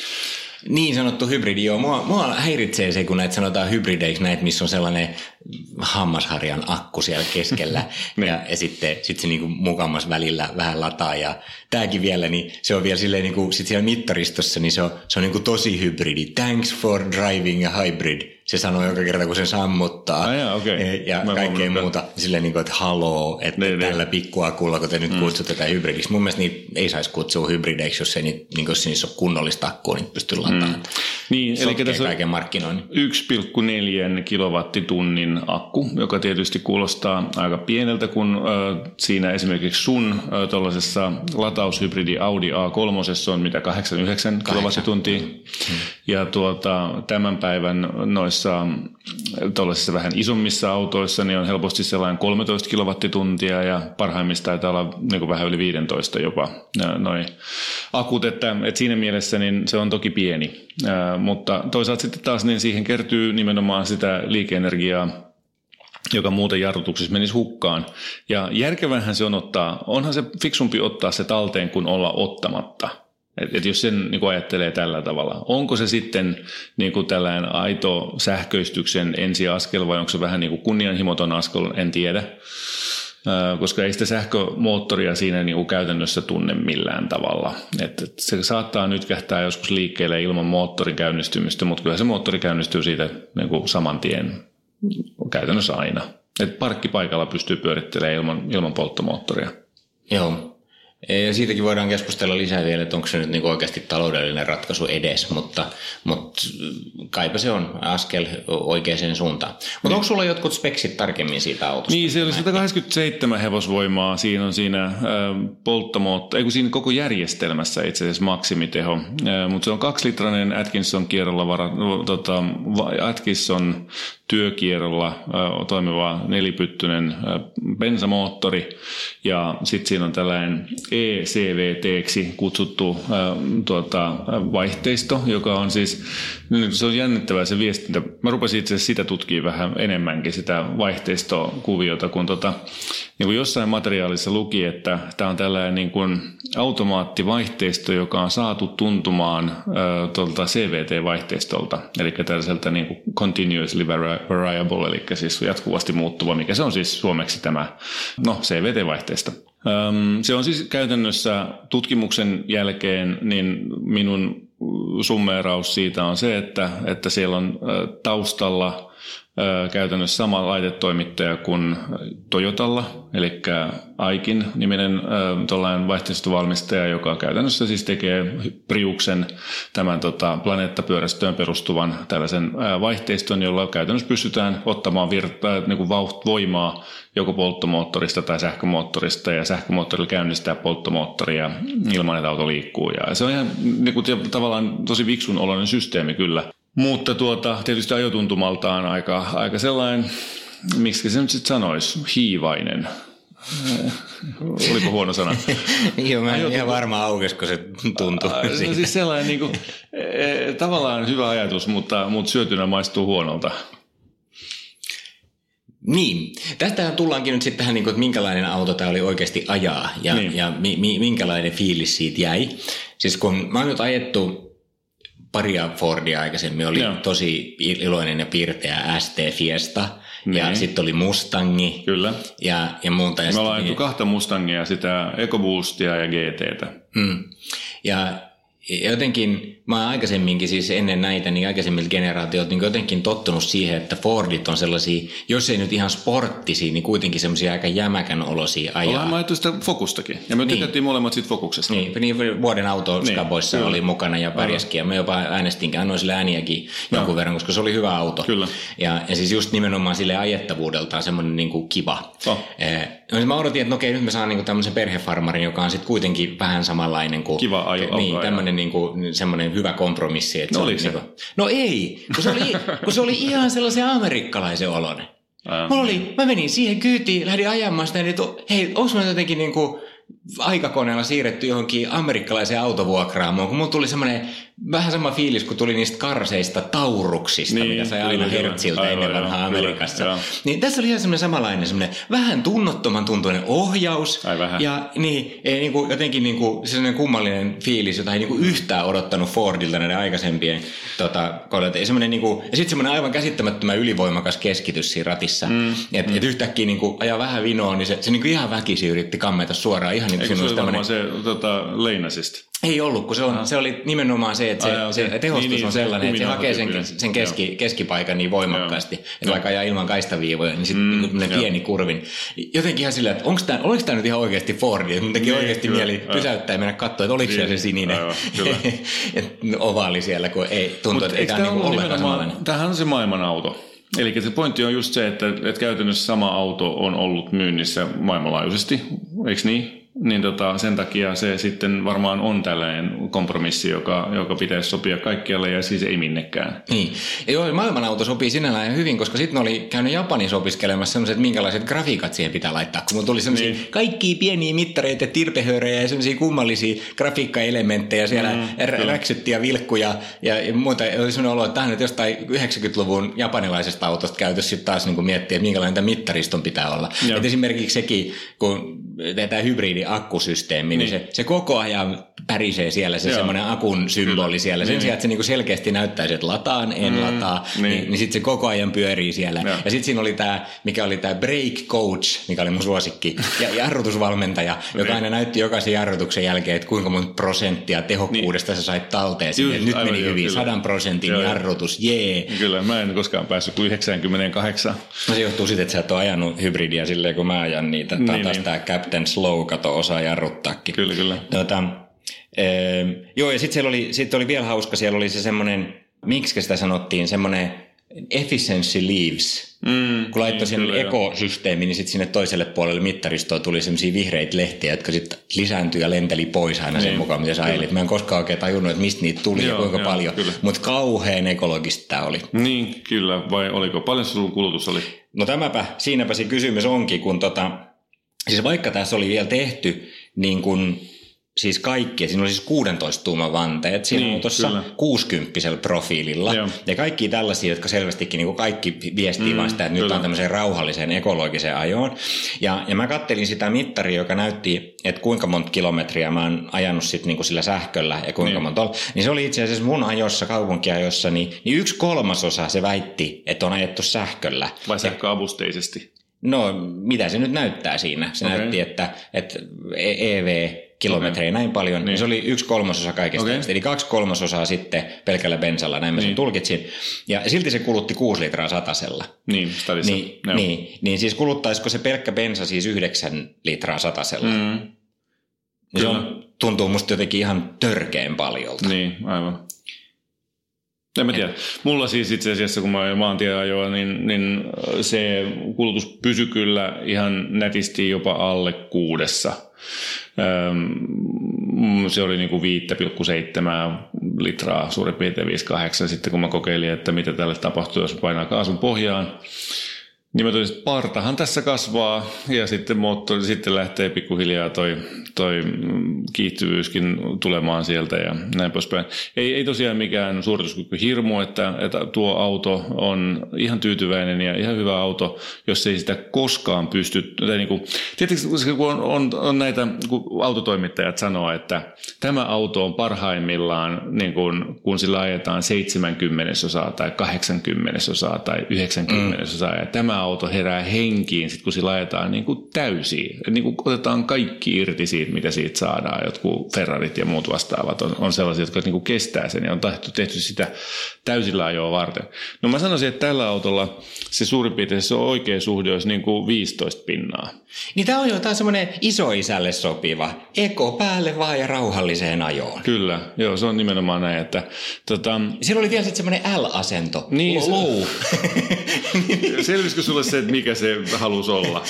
Niin sanottu hybridi, joo. Mua, mua häiritsee se, kun näitä sanotaan hybrideiksi, näitä, missä on sellainen hammasharjan akku siellä keskellä. ja, ja sitten sit se niinku mukamas välillä vähän lataa. Ja tämäkin vielä, niin se on vielä silleen, niinku, sit siellä mittaristossa, niin se on, se on niinku tosi hybridi. Thanks for driving a hybrid. Se sanoo joka kerta, kun se sammuttaa ah, jaa, okay. ja Mä kaikkea muuta. Silleen, niin kuin, että haloo, että ne, tällä pikkuakulla, kun te nyt mm. kutsutte tätä hybridiksi. Mun mielestä niitä ei saisi kutsua hybrideiksi, jos ei niitä, niin jos niissä ole kunnollista akkua, niin pystyy lataamaan. Mm. Niin, eli tässä kaiken markkinoinnin. yksi pilkku neljä kilowattitunnin akku, joka tietysti kuulostaa aika pieneltä, kun äh, siinä esimerkiksi sun äh, tuollaisessa lataushybridi Audi A kolme on mitä kahdeksan yhdeksän kilowattituntia. Mm. Ja tuota, tämän päivän noissa tuollaisissa vähän isommissa autoissa niin on helposti sellainen kolmetoista kilowattituntia ja parhaimmista taitaa olla niin vähän yli viisitoista jopa noi akut, että, että siinä mielessä niin se on toki pieni, ää, mutta toisaalta sitten taas niin siihen kertyy nimenomaan sitä liike-energiaa, joka muuten jarrutuksessa menisi hukkaan. Ja järkevähän se on ottaa, onhan se fiksumpi ottaa se talteen kuin olla ottamatta. Että et jos sen niin ajattelee tällä tavalla, onko se sitten niin tällainen aito sähköistyksen ensiaskel vai onko se vähän niin kunnianhimoton askel, en tiedä, koska ei sitä sähkömoottoria siinä niin käytännössä tunne millään tavalla. Et se saattaa nyt kähtää joskus liikkeelle ilman moottorin käynnistymistä, mutta kyllä se moottori käynnistyy siitä niin saman tien käytännössä aina. Et parkkipaikalla pystyy pyörittelemään ilman, ilman polttomoottoria. Joo. Ja siitäkin voidaan keskustella lisää vielä, että onko se nyt niin oikeasti taloudellinen ratkaisu edes, mutta, mutta kaipa se on askel oikeaan suuntaan. Mutta niin. Onko sulla jotkut speksit tarkemmin siitä autosta? Niin, se oli sata kahdeksankymmentäseitsemän hevosvoimaa, siinä on siinä äh, polttomoottori, ei kun siinä koko järjestelmässä itse asiassa maksimiteho, äh, mutta se on kaksilitrainen Atkinson kierrolla vara, tota, Atkinson työkierrolla äh, toimiva nelipyttyinen äh, bensamoottori ja sitten siinä on tällainen E C V T:ksi kutsuttu äh, tuota, vaihteisto, joka on siis, se on jännittävää se viestintä. Mä rupesin itse asiassa sitä tutkia vähän enemmänkin, sitä vaihteistokuviota, kun tota, niin kuin jossain materiaalissa luki, että tämä on tällainen niin kuin automaattivaihteisto, joka on saatu tuntumaan äh, tuolta C V T-vaihteistolta, eli tällaiselta niin kuin continuously variable, eli siis jatkuvasti muuttuva, mikä se on siis suomeksi tämä no, C V T-vaihteisto. Se on siis käytännössä tutkimuksen jälkeen, niin minun summeeraus siitä on se, että, että siellä on taustalla käytännössä sama laitetoimittaja kuin Toyotalla, eli Aikin niminen tuollainen vaihteistovalmistaja, joka käytännössä siis tekee Priuksen tämän tota, planeettapyörästöön perustuvan tällaisen vaihteiston, jolla käytännössä pystytään ottamaan virta, niin kuin voimaa joko polttomoottorista tai sähkömoottorista, ja sähkömoottorilla käynnistää polttomoottoria ilman, että auto liikkuu. Ja se on ihan niin kuin, tavallaan tosi viksun oloinen systeemi kyllä. Mutta tuota, tietysti ajotuntumaltaan aika, aika sellainen, miksi se nyt sitten sanoisi, hiivainen. Oliko huono sana? Joo, mä en ihan varmaan aukesko se tuntuu. Se on siis sellainen niin kuin, tavallaan hyvä ajatus, mutta, mutta syötynä maistuu huonolta. Niin, tästä tullaankin nyt sitten tähän, että minkälainen auto tämä oli oikeasti ajaa ja, niin. ja mi, mi, minkälainen fiilis siitä jäi. Siis kun mä oon nyt ajettu paria Fordia aikaisemmin, oli Joo. tosi iloinen ja piirteä S T Fiesta niin. ja sitten oli Mustangi. Kyllä. Ja, ja muuta. Me ollaan ajettu niin, kahta Mustangia, sitä EcoBoostia ja G T:tä. Mm. Ja jotenkin, mä oon aikaisemminkin siis ennen näitä, niin aikaisemmilta generaatiot niin jotenkin tottunut siihen, että Fordit on sellaisia, jos ei nyt ihan sporttisia, niin kuitenkin semmoisia aika jämäkän olosia ajaa. Ollaan mä ajettu sitä Focustakin, ja me niin. tykättiin molemmat siitä Focuksesta. Niin, niin vuoden autoskaboissa niin, oli mukana ja pärjäskin, ja mä jopa äänestinkin, annoin sille ääniäkin no. jonkun verran, koska se oli hyvä auto. Kyllä. Ja, ja siis just nimenomaan sille ajettavuudeltaan semmoinen niin kuin kiva. Oh. Eh, mä odotin, että no okei, nyt mä saan niin kuin tämmöisen perhefarmarin, joka on sitten kuitenkin vähän samanlainen kuin... Kiva ajo. Niin, tämmöinen niin kuin semmoinen hyvä kompromissi. Että no se oli se? Niin kuin, no ei, kun se oli, kun se oli ihan sellaisen amerikkalaisen oloinen. Mulla oli, mä menin siihen kyytiin, lähdin ajamaan sitä, että hei, onko mä jotenkin niin kuin aikakoneella siirretty johonkin amerikkalaiseen autovuokraamoon, kun mulla tuli semmoinen vähän sama fiilis, kun tuli niistä karseista tauruksista, niin, mitä sai aina Hertziltä ennen vanhaa Amerikassa. Kyllä, niin tässä oli ihan semmoinen samanlainen, semmoinen vähän tunnottoman tuntuinen ohjaus. Ai vähän. Ja niin, ei, niin kuin, jotenkin niin kuin, sellainen kummallinen fiilis, jota ei niin kuin yhtään odottanut Fordilta näiden aikaisempien tota, kohdalta. Ja, niin kuin, ja sitten semmoinen aivan käsittämättömän ylivoimakas keskitys siinä ratissa. Mm, että mm. et yhtäkkiä niin kuin, ajaa vähän vinoon, niin se, se niin kuin ihan väkisin yritti kammeta suoraan. Ihan niin kuin eikö se oli tämmöinen... se tota, Leinasista? Ei ollut, kun se, on, se oli nimenomaan se, että se, Ai, se tehostus niin, on sellainen, että se hakee sen, sen keski, keskipaikan niin voimakkaasti, Joo. että vaikka ajaa ilman kaistaviivoja, niin sitten mm, niin pieni kurvin. Jotenkin ihan sillä, että onko tämä, oliko tämä nyt ihan oikeasti Fordi? Mun teki niin, oikeasti kyllä, mieli ää. pysäyttää ja mennä katsoa, että oliko niin, siellä se sininen ovaali siellä, kun ei tuntuu, että ei tämä niin ollenkaan samanlainen. Tämähän on se maailman auto. Eli se pointti on just se, että, että käytännössä sama auto on ollut myynnissä maailmanlaajuisesti, eikö niin? Niin tota, sen takia se sitten varmaan on tällainen kompromissi, joka, joka pitäisi sopia kaikkialle ja siis ei minnekään. Niin. Joo, maailmanauto sopii sinällään hyvin, koska sitten oli käynyt Japanissa opiskelemassa sellaiset, minkälaiset grafiikat siihen pitää laittaa. Kun mulla tuli sellaisia niin. kaikkia pieniä mittareita, tirpehöörejä ja sellaisia kummallisia grafiikkaelementtejä siellä mm, räksyttiä vilkkuja ja, ja muuta. Oli sellainen olo, että tähän nyt jostain yhdeksänkymmentäluvun japanilaisesta autosta käytössä sitten taas niin miettiä, että minkälainen tämä mittariston pitää olla. Et esimerkiksi sekin, kun tämä hybridi akkusysteemi, niin, niin se, se koko ajan pärisee siellä, se Joo. semmoinen akun symboli siellä. Sen niin. sijaan, että se niinku selkeästi näyttäisi, että lataan, en mm, lataa, niin, niin, niin sitten se koko ajan pyörii siellä. Joo. Ja sitten siinä oli tämä, mikä oli tämä brake coach, mikä oli mun suosikki, ja jarrutusvalmentaja, joka niin. aina näytti jokaisen jarrutuksen jälkeen, että kuinka monta prosenttia tehokkuudesta niin. sä sait talteen. Just, nyt meni jo, hyvin, sadan prosentin Joo. jarrutus, jee. Kyllä, mä en koskaan päässyt kuin yhdeksänkymmentäkahdeksan. No se johtuu siitä, että sä et ole ajanut hybridiä silleen, kun mä ajan niitä. Tämä niin, taas niin. tämä Captain Slow, kato, osaa jarruttaakin. Kyllä, kyllä. Tuota, ee, joo, ja sitten oli, sit oli vielä hauska, siellä oli se semmoinen, miksi sitä sanottiin, semmoinen efficiency leaves. Mm, kun laittoi niin, sen ekosysteemi, niin sitten sinne toiselle puolelle mittaristoa tuli semmoisia vihreitä lehtiä, jotka sitten lisääntyi ja lenteli pois aina sen niin, mukaan, mitä sä ajelit. Mä en koskaan oikein tajunnut, että mistä niitä tuli joo, ja kuinka joo, paljon, mutta kauhean ekologista tämä oli. Niin, kyllä. Vai oliko? Paljon sun kulutus oli? No tämäpä, siinäpä se kysymys onkin, kun tota... Siis vaikka tässä oli vielä tehty niin kuin, siis kaikki, siinä oli siis kuusitoista tuuman vanteet siinä niin, autossa kuusikymppisellä profiililla. Joo. Ja kaikki tällaisia, jotka selvästikin niin kuin kaikki viestii mm, vaan sitä, että kyllä. nyt on tämmöiseen rauhalliseen ekologiseen ajoon. Ja, ja mä kattelin sitä mittaria, joka näytti, että kuinka monta kilometriä mä oon ajanut sit niin kuin sillä sähköllä ja kuinka niin. monta on. Niin se oli itse asiassa mun ajossa, kaupunkiajossa, niin, niin yksi kolmasosa se väitti, että on ajettu sähköllä. Vai sähköavusteisesti? No, mitä se nyt näyttää siinä? Se okay. näytti, että, että E V-kilometrejä okay. näin paljon, niin. niin se oli yksi kolmasosa kaikesta. Okay. Eli kaksi kolmasosaa sitten pelkällä bensalla, näin mä sen niin. tulkitsin. Ja silti se kulutti kuusi litraa satasella. Niin, stadissa. Niin, niin, niin siis kuluttaisiko se pelkkä bensa siis yhdeksän litraa satasella? Mm. Se on, tuntuu musta jotenkin ihan törkeän paljolta. Niin, aivan. En mä tiedä. Mulla siis itse asiassa, kun mä maantieajoa, niin, niin se kulutus pysyi kyllä ihan nätisti jopa alle kuudessa. Se oli niin kuin viisi pilkku seitsemän litraa, suurin piirtein viisi pilkku kahdeksan. Sitten kun mä kokeilin, että mitä tälle tapahtuu, jos painaa kaasun pohjaan, niin mä toisin, että partahan tässä kasvaa ja sitten moottori sitten lähtee pikkuhiljaa toi, toi kiihtyvyyskin tulemaan sieltä ja näin poispäin. Ei, ei tosiaan mikään suorituskyky hirmu, että, että tuo auto on ihan tyytyväinen ja ihan hyvä auto, jos ei sitä koskaan pysty. Tai niin kuin, tietysti kun on, on, on näitä, kun autotoimittajat sanoo, että tämä auto on parhaimmillaan, niin kun, kun sillä ajetaan seitsemänkymmentä tai kahdeksankymmentä tai yhdeksänkymmentä mm. ja tämä auto herää henkiin, sit kun sillä ajetaan niin kuin täysiin. Niin kuin otetaan kaikki irti siitä, mitä siitä saadaan. Jotkut Ferrarit ja muut vastaavat on, on sellaisia, jotka niin kuin kestää sen ja on tehty, tehty sitä täysillä ajoa varten. No mä sanoisin, että tällä autolla se suurin piirtein se on oikea suhde olisi niin kuin viisitoista pinnaa. Niin tämä on jo taas semmoinen isoisälle sopiva. Eko päälle vaan ja rauhalliseen ajoon. Kyllä, joo, se on nimenomaan näin. Että, tota... Siellä oli vielä sitten semmoinen L-asento. Niin, low. Selvisikö sulle se, että mikä se halusi olla?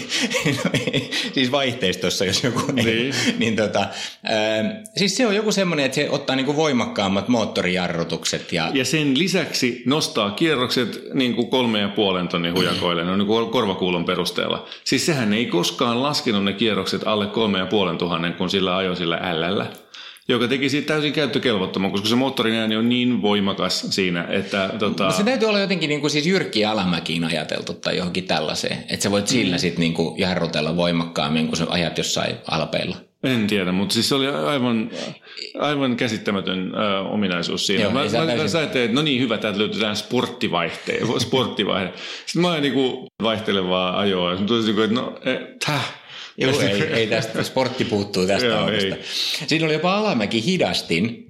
No, siis vaihteistossa, jos joku ei. Niin. niin tota, äh, siis se on joku semmoinen, että se ottaa niinku voimakkaammat moottorijarrutukset. Ja... ja sen lisäksi nostaa kierrokset niinku kolme ja puolen tonnin hujakoille, no niinku korvakuulon perusteella. Siis sehän ei koskaan laskenut ne kierrokset alle kolme ja puolen tuhannen, kun sillä ajoi sillä L:llä. Joka teki siitä täysin käyttökelvottoman, koska se moottorin ääni on niin voimakas siinä, että... Tota... No se täytyy olla jotenkin niin kuin siis Jyrki Alamäkiin ajateltu tai johonkin tällaiseen, että sä voit sillä mm. sitten niin kuin jarrutella voimakkaammin, kun sä ajat jossain alpeilla. En tiedä, mutta siis se oli aivan, aivan käsittämätön ö, ominaisuus siinä. Joo, mä mä sä ajattelin, että no niin hyvä, täältä löytyy tämän sporttivaihe. Sitten mä olin niin kuin vaihtelevaa ajoa ja mä totesin, että no, täh. Joo, ei, ei tästä, sportti puuttuu tästä Joo, autosta. Ei. Siinä oli jopa alamäki hidastin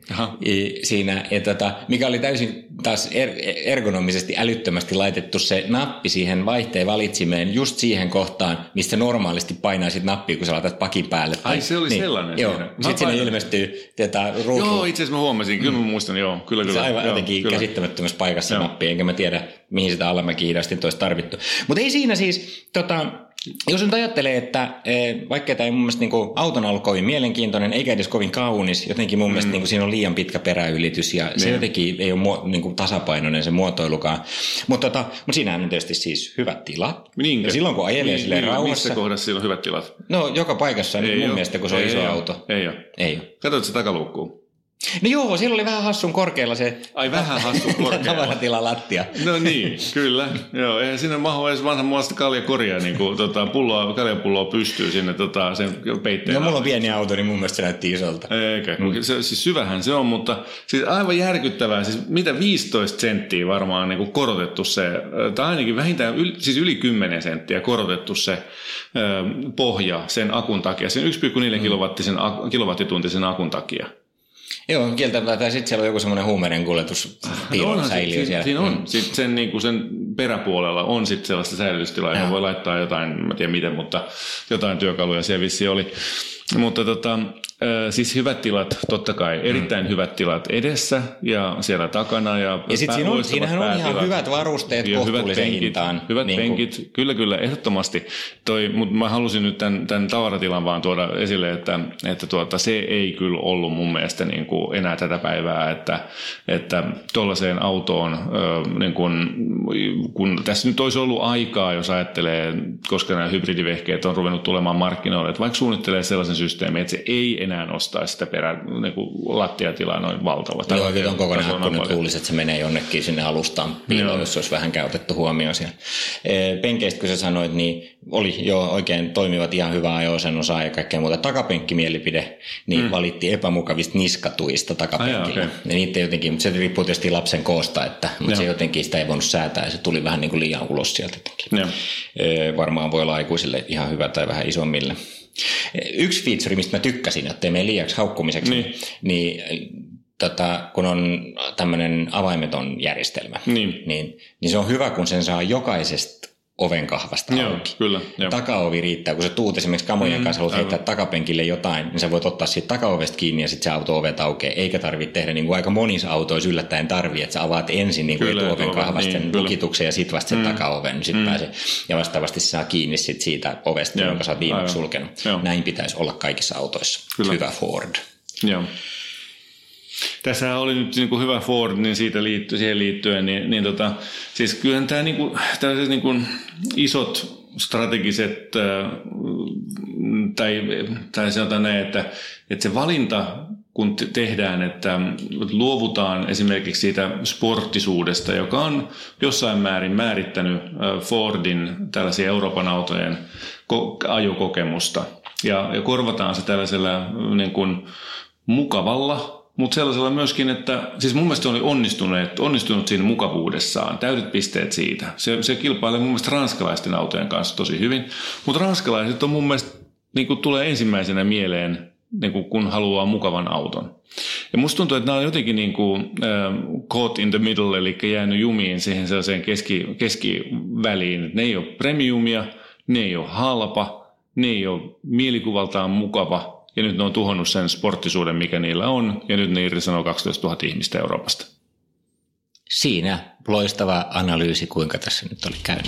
siinä, ja tota, mikä oli täysin taas er, ergonomisesti älyttömästi laitettu se nappi siihen vaihteen valitsimeen just siihen kohtaan, mistä normaalisti painaisit nappia, kun sä laitat pakin päälle. Ai se oli niin, sellainen joo, siinä. Sitten siinä ilmestyy tätä ruutua. Joo, itse asiassa mä huomasin, kyllä mä muistan, joo, kyllä kyllä. Se aivan joo, jotenkin kyllä. käsittämättömässä paikassa joo. nappi, enkä mä tiedä, mihin sitä alamäki hidastinta olisi tarvittu. Mutta ei siinä siis... Tota, jos nyt ajattelee, että vaikka tämä ei mun mielestä niin kuin, auton ollut kovin mielenkiintoinen, eikä edes kovin kaunis, jotenkin mun mm. mielestä niin kuin, siinä on liian pitkä peräylitys ja niin. se jotenkin ei ole niin kuin, tasapainoinen se muotoilukaan. Mutta tota, mut siinähän on tietysti siis hyvät tilat. Niinkö? Ja silloin kun ajelee niin, silleen niin, rauhassa. Missä kohdassa siellä on hyvät tilat? No joka paikassa ei mun ole. mielestä, kun se ei on iso ei auto. Ei ole. Ei ole. Katsoit se takaluukkuun? No joo, siellä oli vähän hassun korkealla se... Ai vähän hassun korkealla. Tavaratila lattia. No niin, kyllä. Joo, eihän sinne mahu edes vanhan muasta kaljakoria, niin kuin tota, pulloa, kaljapulloa pystyy sinne tota, sen peitteen. No mulla on pieni auto, niin mun mielestä se näytti isolta. Eikä, mm. se, siis syvähän se on, mutta siis aivan järkyttävää. Siis mitä viisitoista senttiä varmaan niin kuin korotettu se, tai ainakin vähintään yli, siis yli kymmenen senttiä korotettu se ö, pohja sen akun takia, sen yksi pilkku neljä mm. kilowattituntisen akun takia. Joo, kieltämättä. Tai sitten siellä on joku semmoinen huumeiden kuljetustila no säiliö siinä, siellä. Siinä on. Mm. Sitten sen, niin kuin sen peräpuolella on sitten sellaista säilytystilaa, johon voi laittaa jotain, mä tiedän miten, mutta jotain työkaluja siellä vissiin oli. Mutta tota, siis hyvät tilat, totta kai, erittäin mm. hyvät tilat edessä ja siellä takana. Ja, ja sitten siinä siinähän on ihan hyvät varusteet ja kohtuullisen hyvät hintaan. Hyvät niin penkit, kuin... kyllä kyllä, ehdottomasti. Toi, mutta mä halusin nyt tämän, tämän tavaratilan vaan tuoda esille, että, että tuota, se ei kyllä ollut mun mielestä niin kuin enää tätä päivää, että, että tuollaiseen autoon, niin kuin, kun tässä nyt olisi ollut aikaa, jos ajattelee, koska nämä hybridivehkeet on ruvennut tulemaan markkinoille, että vaikka suunnittelee sellaisen systeemi, että se ei enää ostaisi sitä perä, niin kuin lattiatilaa noin valtava. Joo, kyllä on kokonaan akku nyt luulisi, että se menee jonnekin sinne alustaan piiloon, jos se olisi vähän käytetty huomioon siellä. Penkeistä, kun sä sanoit, niin oli jo oikein toimivat ihan hyvää ajo-osennosaa ja kaikkea muuta. Takapenkkimielipide, niin mm. valittiin epämukavista niskatuista takapenkillä. Ah, okay. Ja niitä jotenkin, mutta se riippuu tietysti lapsen koosta, että, mutta se jotenkin sitä ei voinut säätää ja se tuli vähän niin kuin liian ulos sieltä. E, varmaan voi olla aikuisille ihan hyvä tai vähän isommille. Yksi feature, mistä mä tykkäsin, ettei mene liiaksi haukkumiseksi, niin, niin tota, kun on tämmöinen avaimeton järjestelmä, niin. Niin, niin se on hyvä, kun sen saa jokaisesta oven kahvasta joo, auki. Kyllä, jo. Takaovi riittää, kun sä tuut esimerkiksi kamojen mm, kanssa, haluat heittää takapenkille jotain, niin sä voit ottaa siitä takaovesta kiinni ja sitten se auto-ovet aukeaa, eikä tarvitse tehdä niin kuin aika monissa autoissa yllättäen tarvii, että sä avaat ensin niin kuin kyllä, etuoven kahvasten niin, lukituksen ja sitten vasta sen mm. takaoven, niin sitten mm. pääsee, ja vastaavasti se saa kiinni sit siitä ovesta, joo, jonka sä oot viimeksi sulkenut. Joo. Näin pitäisi olla kaikissa autoissa. Kyllä. Hyvä Ford. Joo. Tässä oli nyt niin kuin hyvä Ford, niin siitä liitty, siihen liittyen, niin, niin tota, siis kyllähän tämä niin kuin, tällaiset niin kuin isot strategiset, äh, tai, tai sanotaan näin, että, että se valinta, kun te- tehdään, että luovutaan esimerkiksi siitä sporttisuudesta, joka on jossain määrin määrittänyt äh, Fordin tällaisia Euroopan autojen ko- ajokokemusta, ja, ja korvataan se tällaisella niin kuin mukavalla, mutta sellaisella myöskin, että siis mun mielestä se oli onnistunut, onnistunut siinä mukavuudessaan, täydet pisteet siitä. Se, se kilpailee mun mielestä ranskalaisten autojen kanssa tosi hyvin, mutta ranskalaiset on mun mielestä, niin kuin tulee ensimmäisenä mieleen, niin kuin kun haluaa mukavan auton. Ja musta tuntuu, että nämä on jotenkin niin kuin äh, caught in the middle, eli jäänyt jumiin siihen sellaiseen keski, keskiväliin. Ne ei ole premiumia, ne ei ole halpa, ne ei ole mielikuvaltaan mukava. Ja nyt ne on tuhonnut sen sporttisuuden, mikä niillä on, ja nyt ne irtisanoo kaksitoistatuhatta ihmistä Euroopasta. Siinä loistava analyysi, kuinka tässä nyt oli käynyt.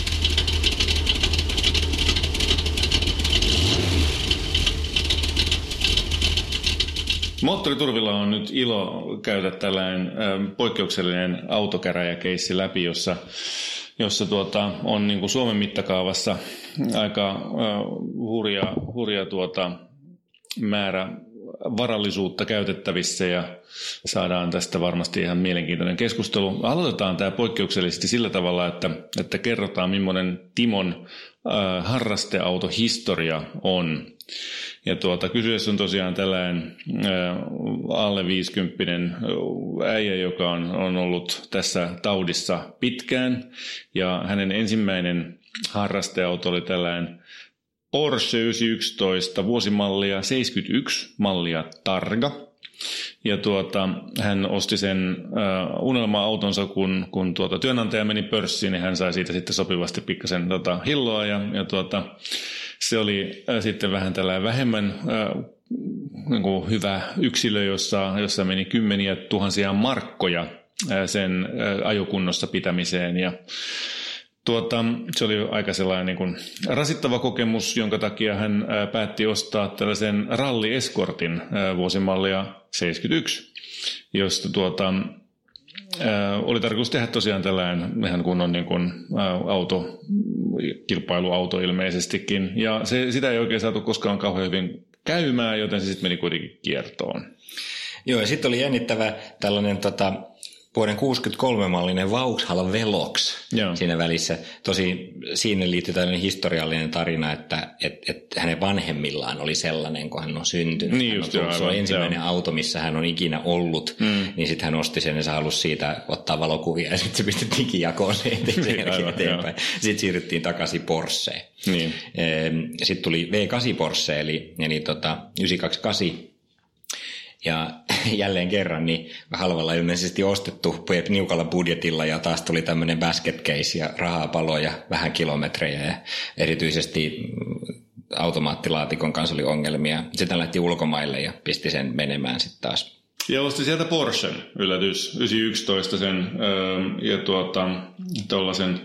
Moottoriturvilla on nyt ilo käydä tällainen äh, poikkeuksellinen autokäräjäkeissi läpi, jossa jossa tuota, on niin kuin Suomen mittakaavassa aika äh, hurja, hurja tuota, määrä varallisuutta käytettävissä ja saadaan tästä varmasti ihan mielenkiintoinen keskustelu. Aloitetaan tämä poikkeuksellisesti sillä tavalla, että, että kerrotaan, millainen Timon äh, harrasteautohistoria on. Ja tuota, kysyessä on tosiaan tällainen äh, alle viisikymppinen äijä, joka on, on ollut tässä taudissa pitkään. Ja hänen ensimmäinen harrasteauto oli tällainen Porsche yhdeksänsataayksitoista, vuosimallia seitsemänkymmentäyksi, mallia Targa. Ja tuota, hän osti sen äh, unelma-autonsa, kun, kun tuota, työnantaja meni pörssiin, niin hän sai siitä sitten sopivasti pikkasen tota, hilloa. Ja, ja tuota, se oli äh, sitten vähän tällainen vähemmän äh, niin kuin hyvä yksilö, jossa, jossa meni kymmeniä tuhansia markkoja äh, sen äh, ajokunnossa pitämiseen. Ja Tuota, se oli aika sellainen niin kuin rasittava kokemus, jonka takia hän ää, päätti ostaa tällaisen ralli-eskortin ää, vuosimallia seitsemänkymmentäyksi, josta tuota, ää, oli tarkoitus tehdä tosiaan tällainen ihan kunnon niin kuin, ää, auto, kilpailuauto ilmeisestikin. Ja se, sitä ei oikein saatu koskaan kauhean hyvin käymään, joten se sitten meni kuitenkin kiertoon. Joo, ja sitten oli jännittävä tällainen tota vuoden kuusikymmentäkolme-mallinen Vauxhall Velox Joo. siinä välissä. Tosi siinä liittyy tällainen historiallinen tarina, että et, et hänen vanhemmillaan oli sellainen, kun hän on syntynyt. Niin hän just, on tullut, jo, se on ensimmäinen joo. auto, missä hän on ikinä ollut, mm. niin sitten hän osti sen ja se halusi siitä ottaa valokuvia ja sitten se pistettiin digijakoon sen eteenpäin. Sitten siirryttiin takaisin Porscheen. Niin. Sitten tuli V kahdeksan Porsche, eli, eli tota, yhdeksänsataakaksikymmentäkahdeksan. Ja jälleen kerran niin halvalla ilmeisesti ostettu niukalla budjetilla ja taas tuli tämmöinen basket case ja rahaa paloja, vähän kilometrejä ja erityisesti automaattilaatikon kanssa oli ongelmia. Sitten lähti ulkomaille ja pisti sen menemään sitten taas. Ja osti sieltä Porschen, yllätys, yhdeksänsataayksitoista sen ja tuota, tuollaisen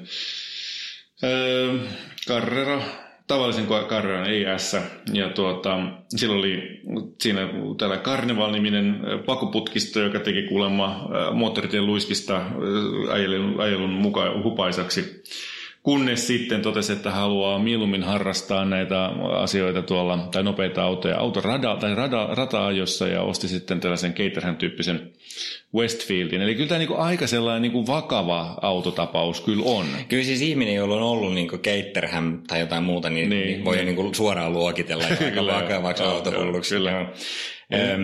Carrera. Tavallisen Carreran, ei S. Ja tuota, sillä oli siinä tällä Carnival-niminen pakoputkisto, joka teki kuulemma moottoritien luiskista ajelun, ajelun mukaan hupaisaksi. kunnes sitten totesi, että haluaa mieluummin harrastaa näitä asioita tuolla, tai nopeita autoja, autorada, tai rada, rata-ajossa, ja osti sitten tällaisen Caterham-tyyppisen Westfieldin. Eli kyllä tämä niin aika sellainen niin vakava autotapaus kyllä on. Kyllä siis ihminen, jolla on ollut niin Caterham tai jotain muuta, niin, niin, niin voi niin. Niin suoraan luokitella jo aika vakavaksi autohulluksi. Kyllä. Ähm,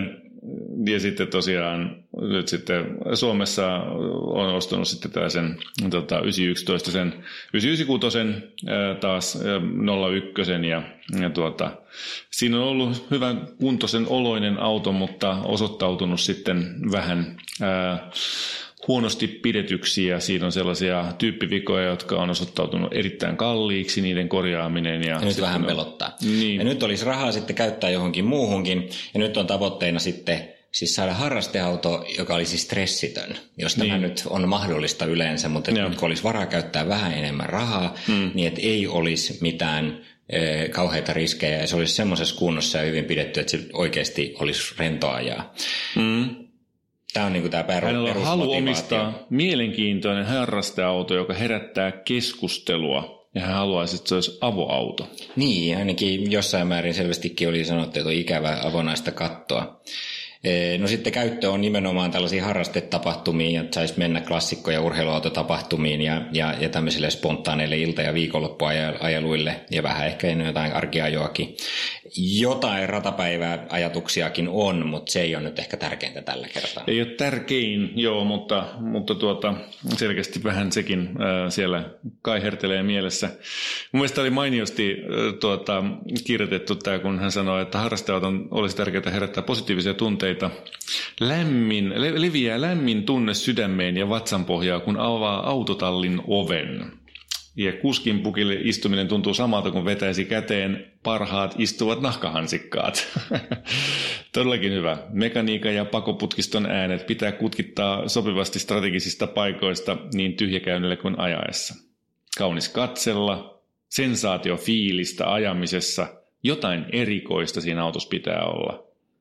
ja sitten tosiaan nyt sitten Suomessa on ostanut sitten tällaisen tota, yhdeksänsataayksitoista, sen yhdeksänsataayhdeksänkymmentäkuusi taas nolla yksi ja, ja tuota, siinä on ollut hyvän kuntoisen oloinen auto, mutta osoittautunut sitten vähän ää, huonosti pidetyksi ja siinä on sellaisia tyyppivikoja, jotka on osoittautunut erittäin kalliiksi, niiden korjaaminen. Ja, ja nyt vähän on, pelottaa. Niin. Ja nyt olisi rahaa sitten käyttää johonkin muuhunkin ja nyt on tavoitteena sitten siis saada harrasteauto, joka olisi stressitön, jos niin. Tämä nyt on mahdollista yleensä, mutta nyt kun olisi varaa käyttää vähän enemmän rahaa, mm. niin että ei olisi mitään e, kauheita riskejä ja se olisi semmoisessa kunnossa ja hyvin pidetty, että se oikeasti olisi rentoa ajaa. Mm. Tämä on niin kuin tämä peru, hänellä on halu omistaa mielenkiintoinen harrasteauto, joka herättää keskustelua. Ja hän haluaisi, että se olisi avoauto. Niin, ainakin jossain määrin selvästikin oli sanottu, että on ikävää avonaista kattoa. No sitten käyttö on nimenomaan tällaisiin harrastetapahtumiin, että saisi mennä klassikko- ja urheiluautotapahtumiin ja, ja, ja tämmöisille spontaaneille ilta- ja viikonloppuajeluille ja vähän ehkä jotain arkiajoakin. Jotain ratapäivää-ajatuksiakin on, mutta se ei ole nyt ehkä tärkeintä tällä kertaa. Ei ole tärkein, joo, mutta, mutta tuota, selkeästi vähän sekin ää, siellä kaihertelee mielessä. Mun mielestä oli mainiosti ää, tuota, kirjoitettu tämä, kun hän sanoi, että harrasteauton olisi tärkeää herättää positiivisia tunteita. Lämmin, le, leviää lämmin tunne sydämeen ja vatsanpohjaa, kun avaa autotallin oven. Ja kuskin pukille istuminen tuntuu samalta, kun vetäisi käteen parhaat istuvat nahkahansikkaat. Todellakin hyvä. Mekaniikan ja pakoputkiston äänet pitää kutkittaa sopivasti strategisista paikoista niin tyhjäkäynnille kuin ajaessa. Kaunis katsella, sensaatiofiilistä ajamisessa, jotain erikoista siinä autossa pitää olla.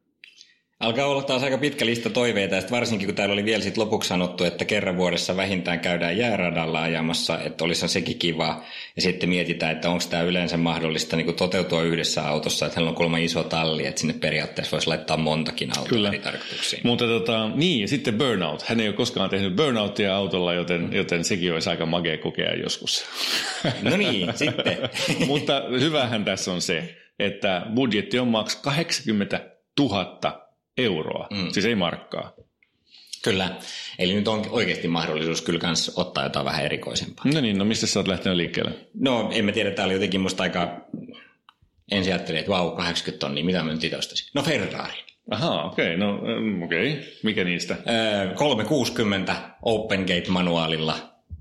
Alkaa olla taas aika pitkä lista toiveita, ja varsinkin kun täällä oli vielä sit lopuksi sanottu, että kerran vuodessa vähintään käydään jääradalla ajamassa, että olisi sekin kiva. Ja sitten mietitään, että onko tämä yleensä mahdollista niin kuin toteutua yhdessä autossa, että hänellä on kuulemma iso talli, että sinne periaatteessa voisi laittaa montakin autoa eri tarkoituksiin. Mutta tota, niin, ja sitten burnout. Hän ei ole koskaan tehnyt burnoutia autolla, joten, joten sekin olisi aika magea kokea joskus. No niin, sitten. Mutta hyvähän tässä on se, että budjetti on maks kahdeksankymmentätuhatta euroa, mm. siis ei markkaa. Kyllä, eli nyt on oikeasti mahdollisuus kyllä kans ottaa jotain vähän erikoisempaa. No niin, no mistä sä oot lähtenyt liikkeelle? No en mä tiedä, tää oli jotenkin musta aika, ensin ajattelin, että vau, kahdeksankymmentä tonnia, mitä mä nyt itse ostaisin? No Ferrari. Ahaa, okei, okay, no okei, okay. Mikä niistä? Öö, kolmesataakuusikymmentä Open Gate-manuaalilla.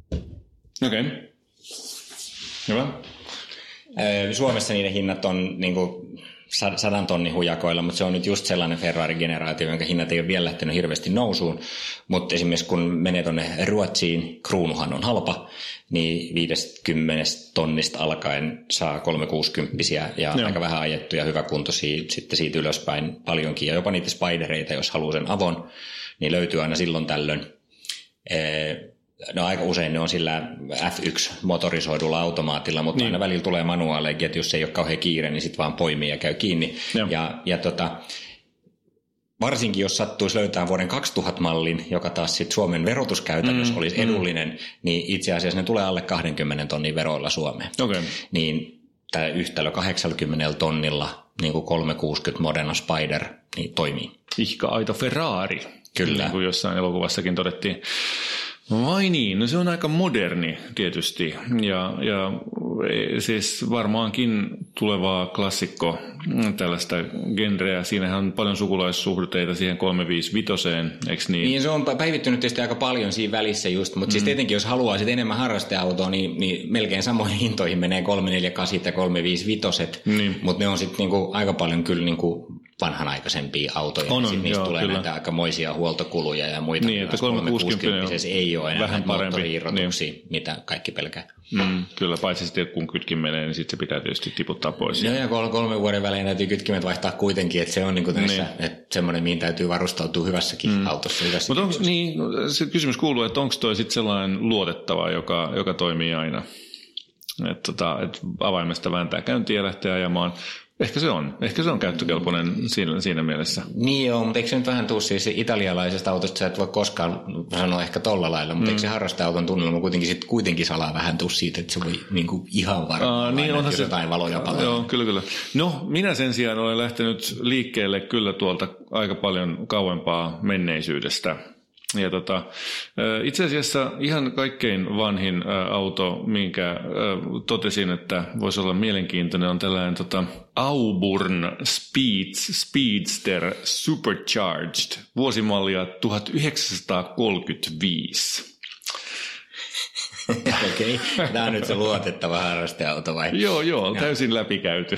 Okei, okay. Hyvä. Öö, Suomessa niiden hinnat on niinku sadan tonnin hujakoilla, mutta se on nyt just sellainen Ferrari-generaatio, jonka hinnat ei ole vielä lähtenyt hirveästi nousuun. Mutta esimerkiksi kun menee tuonne Ruotsiin, kruunuhan on halpa, niin viisikymmentä tonnista alkaen saa kolmesataakuusikymmentä ja Joo. aika vähän ajettuja, hyväkuntoisia, sitten siitä ylöspäin paljonkin. Ja jopa niitä spidereita, jos haluaa sen avon, niin löytyy aina silloin tällöin. No aika usein ne on sillä F yksi motorisoidulla automaatilla, mutta niin. aina välillä tulee manuaaleja, että jos ei ole kauhean kiire, niin sitten vaan poimii ja käy kiinni. Ja, ja, ja tota, varsinkin jos sattuisi löytää vuoden kaksituhatta mallin, joka taas sitten Suomen verotuskäytännössä mm, olisi edullinen, mm. niin itse asiassa ne tulee alle kaksikymmentä tonnin veroilla Suomeen. Okay. Niin tämä yhtälö kahdeksankymmentä tonnilla, niin kuin kolmesataakuusikymmentä Modena Spider, niin toimii. Ihka aito Ferrari. Kyllä. Niin kuin jossain elokuvassakin todettiin. Vai niin, no se on aika moderni tietysti ja, ja siis varmaankin tulevaa klassikko tällaista genreä. Siinähän on paljon sukulaissuhteita siihen kolmesataaviisikymmentäviisi, eikö niin? Niin se on päivittynyt tietysti aika paljon siinä välissä just, mutta mm. siis tietenkin jos haluaa sit enemmän harrasteautoa, niin, niin melkein samoihin hintoihin menee kolmesataaneljäkymmentäkahdeksan ja kolmesataaviisikymmentäviisi, niin. Mutta ne on sitten niinku aika paljon kyllä niinku vanhanaikaisempia autoja, on, on, niin niistä joo, tulee kyllä. näitä aikamoisia huoltokuluja ja muita. Niin, että kolmesataakuusikymmentä ei ole enää vähän moottoriirrotuksia, niin. mitä kaikki pelkää. Mm, kyllä, paitsi sitten kun kytkin menee, niin sitten se pitää tietysti tiputtaa pois. Joo, ja kolme, kolme vuoden välein täytyy kytkimet vaihtaa kuitenkin, että se on niin kuin tässä, niin. että semmoinen, mihin täytyy varustautua hyvässäkin mm. autossa. Mutta niin, no, se kysymys kuuluu, että onko toi sitten sellainen luotettava, joka, joka toimii aina? että tota, et avaimesta vääntää käyntiin ja lähtee ajamaan. Ehkä se on. Ehkä se on käyttökelpoinen siinä, siinä mielessä. Niin joo, mutta eikö se nyt vähän tule siis italialaisesta autosta, sä et voi koskaan sanoa ehkä tolla lailla, mutta mm. eikö se harrastaja-auton tunnelma kuitenkin, sit kuitenkin salaa vähän tuu siitä, että se voi niinku ihan varmaan niin aina, jos se, jotain valoja palaa. Joo, kyllä, kyllä. No, minä sen sijaan olen lähtenyt liikkeelle kyllä tuolta aika paljon kauempaa menneisyydestä. Ja tota, itse asiassa ihan kaikkein vanhin auto, minkä totesin, että voisi olla mielenkiintoinen, on tällainen tota, Auburn Speeds, Speedster Supercharged, vuosimallia tuhatyhdeksänsataakolmekymmentäviisi. Okei, okay. Tämä on nyt se luotettava harrasteauto vai? Joo, joo, täysin läpikäyty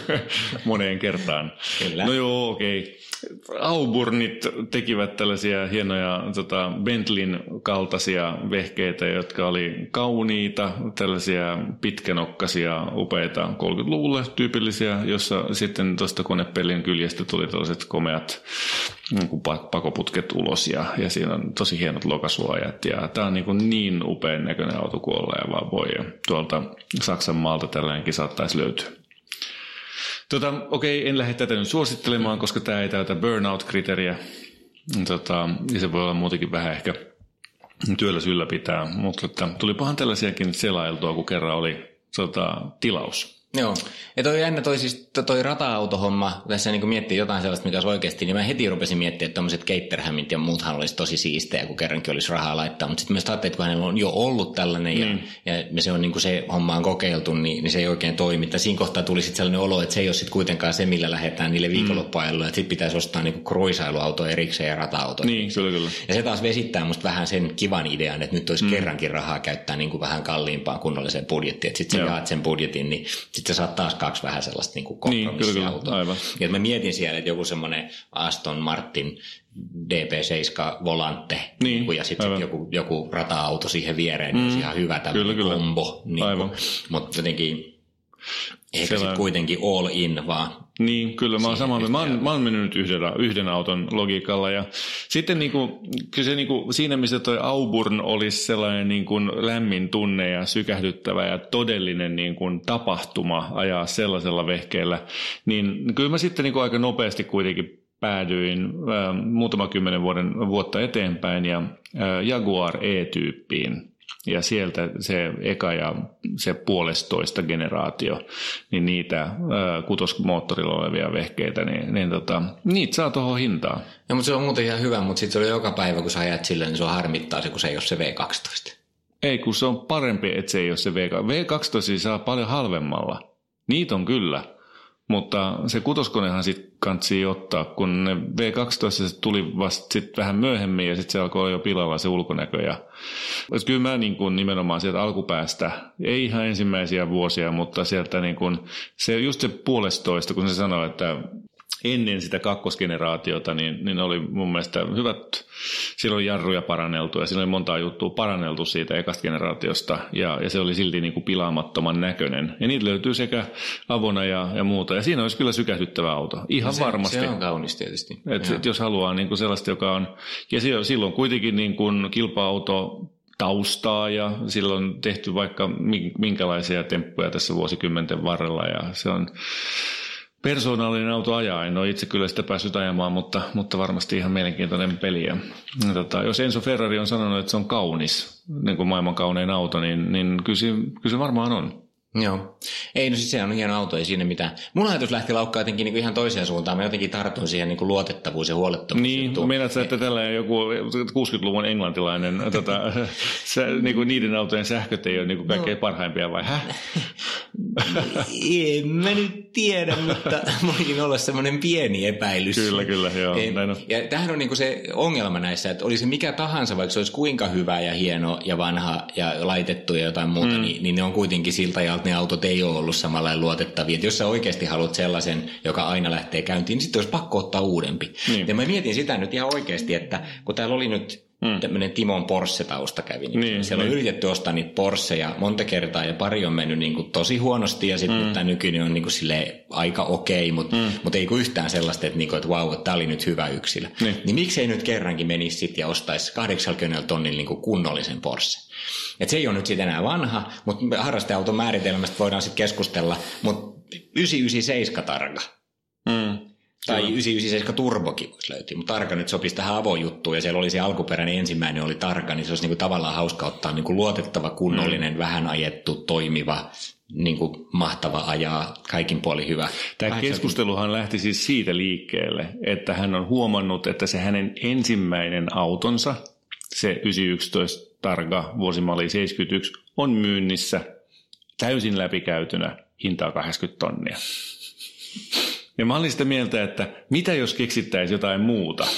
moneen kertaan. Kyllä. No joo, okei. Okay. Auburnit tekivät tällaisia hienoja tota, Bentleyn kaltaisia vehkeitä, jotka oli kauniita, tällaisia pitkänokkaisia, upeita kolmekymmentäluvulle tyypillisiä, jossa sitten tuosta konepellin kyljestä tuli tällaiset komeat niin kuin pakoputket ulos ja, ja siinä on tosi hienot lokasuojat ja tämä on niin, kuin niin upean näköinen auto kuin olla ja vaan voi. Ja tuolta Saksan maalta tällainenkin saattaisi löytyä. Tota, okei, en lähde tätä nyt suosittelemaan, koska tämä ei täytä burnout-kriteeriä. Tota, ja se voi olla muutenkin vähän ehkä työlläs ylläpitää, mutta että, tulipahan tällaisiakin selailtua, kun kerran oli tota, tilaus. Joo, ja toi jännä toi, siis, toi rata-autohomma, tässä niin miettii jotain sellaista, mikä olisi oikeasti, niin mä heti rupesin miettimään, että tommoset Caterhammit ja muuthan olisi tosi siistejä, kun kerrankin olisi rahaa laittaa, mutta sitten myös ajattelin, että kun hänellä on jo ollut tällainen mm. ja, ja se on niin kuin se homma on kokeiltu, niin, niin se ei oikein toimi. Ja siinä kohtaa tuli sitten sellainen olo, että se ei ole sitten kuitenkaan se, millä lähdetään niille viikonloppuajeluille, että sitten pitäisi ostaa niin kuin kruisailuauto erikseen ja rata-auto. Niin, kyllä, kyllä. Ja se taas vesittää musta vähän sen kivan idean, että nyt olisi mm. kerrankin rahaa käyttää niin kuin vähän kalliimpaan kunnolliseen budjettiin, että sitten sä jaat sen budjetin, niin sitten sä saat taas kaksi vähän sellaista niin kuin kompromissiautoa. Niin, ja mä mietin siellä, että joku semmoinen Aston Martin D P seitsemän Volante niin, ja sitten sit joku, joku rata-auto siihen viereen, niin mm, olisi ihan hyvä tämmöinen kombo. Niin mutta jotenkin eikä sitten kuitenkin all in, vaan niin, kyllä mä oon samaa. Mä oon, mä oon mennyt yhden, yhden auton logiikalla ja sitten niinku, kyllä se niinku, siinä missä toi Auburn olisi sellainen niinku lämmin tunne ja sykähdyttävä ja todellinen niinku tapahtuma ajaa sellaisella vehkeellä, niin kyllä mä sitten niinku aika nopeasti kuitenkin päädyin ää, muutama kymmenen vuoden, vuotta eteenpäin ja ää, Jaguar E-tyyppiin. Ja sieltä se eka ja se puolestoista generaatio, niin niitä ää, kutosmoottorilla olevia vehkeitä, niin, niin tota, niitä saa tuohon hintaan. No, mutta se on muuten ihan hyvä, mutta sitten se oli joka päivä, kun sä ajat silleen, niin se on harmittaa se, kun se ei ole se V kaksitoista. Ei, kun se on parempi, että se ei ole se V kaksitoista. V kaksitoista saa paljon halvemmalla. Niitä on kyllä. Mutta se kutoskonehan sitten kantsii ottaa, kun ne V kaksitoista se tuli vasta sit vähän myöhemmin ja sitten se alkoi olla jo pilalla se ulkonäkö. Ja kyllä mä niin kun nimenomaan sieltä alkupäästä, ei ihan ensimmäisiä vuosia, mutta sieltä niin kun, se just se puolestoista, kun se sanoi, että ennen sitä kakkosgeneraatiota, niin, niin oli mun mielestä hyvät, siellä oli jarruja paranneltu ja siellä oli montaa juttua paranneltu siitä ekasta generaatiosta ja, ja se oli silti niin kuin pilaamattoman näköinen. Ja niitä löytyy sekä Avona ja, ja muuta ja siinä olisi kyllä sykähdyttävä auto, ihan se, varmasti. Se on kaunis tietysti. Et, et jos haluaa niin kuin sellaista, joka on, ja silloin kuitenkin niin kuin kilpa-auto taustaa ja silloin on tehty vaikka minkälaisia temppuja tässä vuosikymmenten varrella ja se on persoonallinen auto ajaa, en ole itse kyllä sitä päässyt ajamaan, mutta, mutta varmasti ihan mielenkiintoinen peli. Ja, tota, jos Enzo Ferrari on sanonut, että se on kaunis, niin kuin maailman kaunein auto, niin, niin kyllä, se, kyllä se varmaan on. Joo. Ei, no siis se on hieno auto, ei siinä mitään. Mun ajatus lähti laukkaa jotenkin niin kuin ihan toiseen suuntaan. Mä jotenkin tartun siihen niin kuin luotettavuus ja huolettomuus. Niin, meinaat sä, että tällainen joku kuusikymmentäluvun englantilainen, tota, se, niin kuin niiden autojen sähköt ei ole niin kuin kaikkein no. parhaimpia vai hä? En mä nyt tiedä, mutta voikin olla semmoinen pieni epäilys. Kyllä, kyllä, joo. Ei, näin on. Ja tämähän on niin kuin se ongelma näissä, että oli se mikä tahansa, vaikka se olisi kuinka hyvä ja hieno ja vanha ja laitettu ja jotain muuta, mm. niin, niin ne on kuitenkin siltä ja ne autot ei ole ollut samanlainen luotettavia. Että jos sä oikeasti haluat sellaisen, joka aina lähtee käyntiin, niin sitten olisi pakko ottaa uudempi. Niin. Ja mä mietin sitä nyt ihan oikeasti, että kun täällä oli nyt mm. tämmöinen Timon Porsche-tausta kävi. Niin niin, siellä niin. on yritetty ostaa niitä Porscheja monta kertaa ja pari on mennyt niin kuin tosi huonosti ja sitten mm. tämä nykyinen on niin kuin silleen aika okei, mutta mm. mut ei kuin yhtään sellaista, että, niin kuin, että vau, että tämä oli nyt hyvä yksilö. Niin, niin miksei nyt kerrankin menisi sitten ja ostaisi kahdeksankymmentä tonnin niin kuin kunnollisen Porsche. Et se ei ole nyt sitten enää vanha, mutta harrasteauton määritelmästä voidaan sitten keskustella, mutta yhdeksänsataayhdeksänkymmentäseitsemän targa. Mm. Tai yhdeksänsataayhdeksänkymmentäseitsemän turbokin voisi löytyä, mutta targa nyt sopisi tähän avojuttuun ja siellä oli se alkuperäinen ensimmäinen oli targa, niin se olisi niinku tavallaan hauska ottaa niinku luotettava, kunnollinen, mm. vähän ajettu, toimiva, niinku mahtava ajaa, kaikin puolin hyvä. Tämä Kahdeksan... keskusteluhan lähti siis siitä liikkeelle, että hän on huomannut, että se hänen ensimmäinen autonsa, se yhdeksänsataayksitoista targa, vuosimalli seitsemänkymmentäyksi, on myynnissä täysin läpikäytynä hintaa kahdeksankymmentä tonnia. Ja mä olin sitä mieltä, että mitä jos keksittäisiin jotain muuta?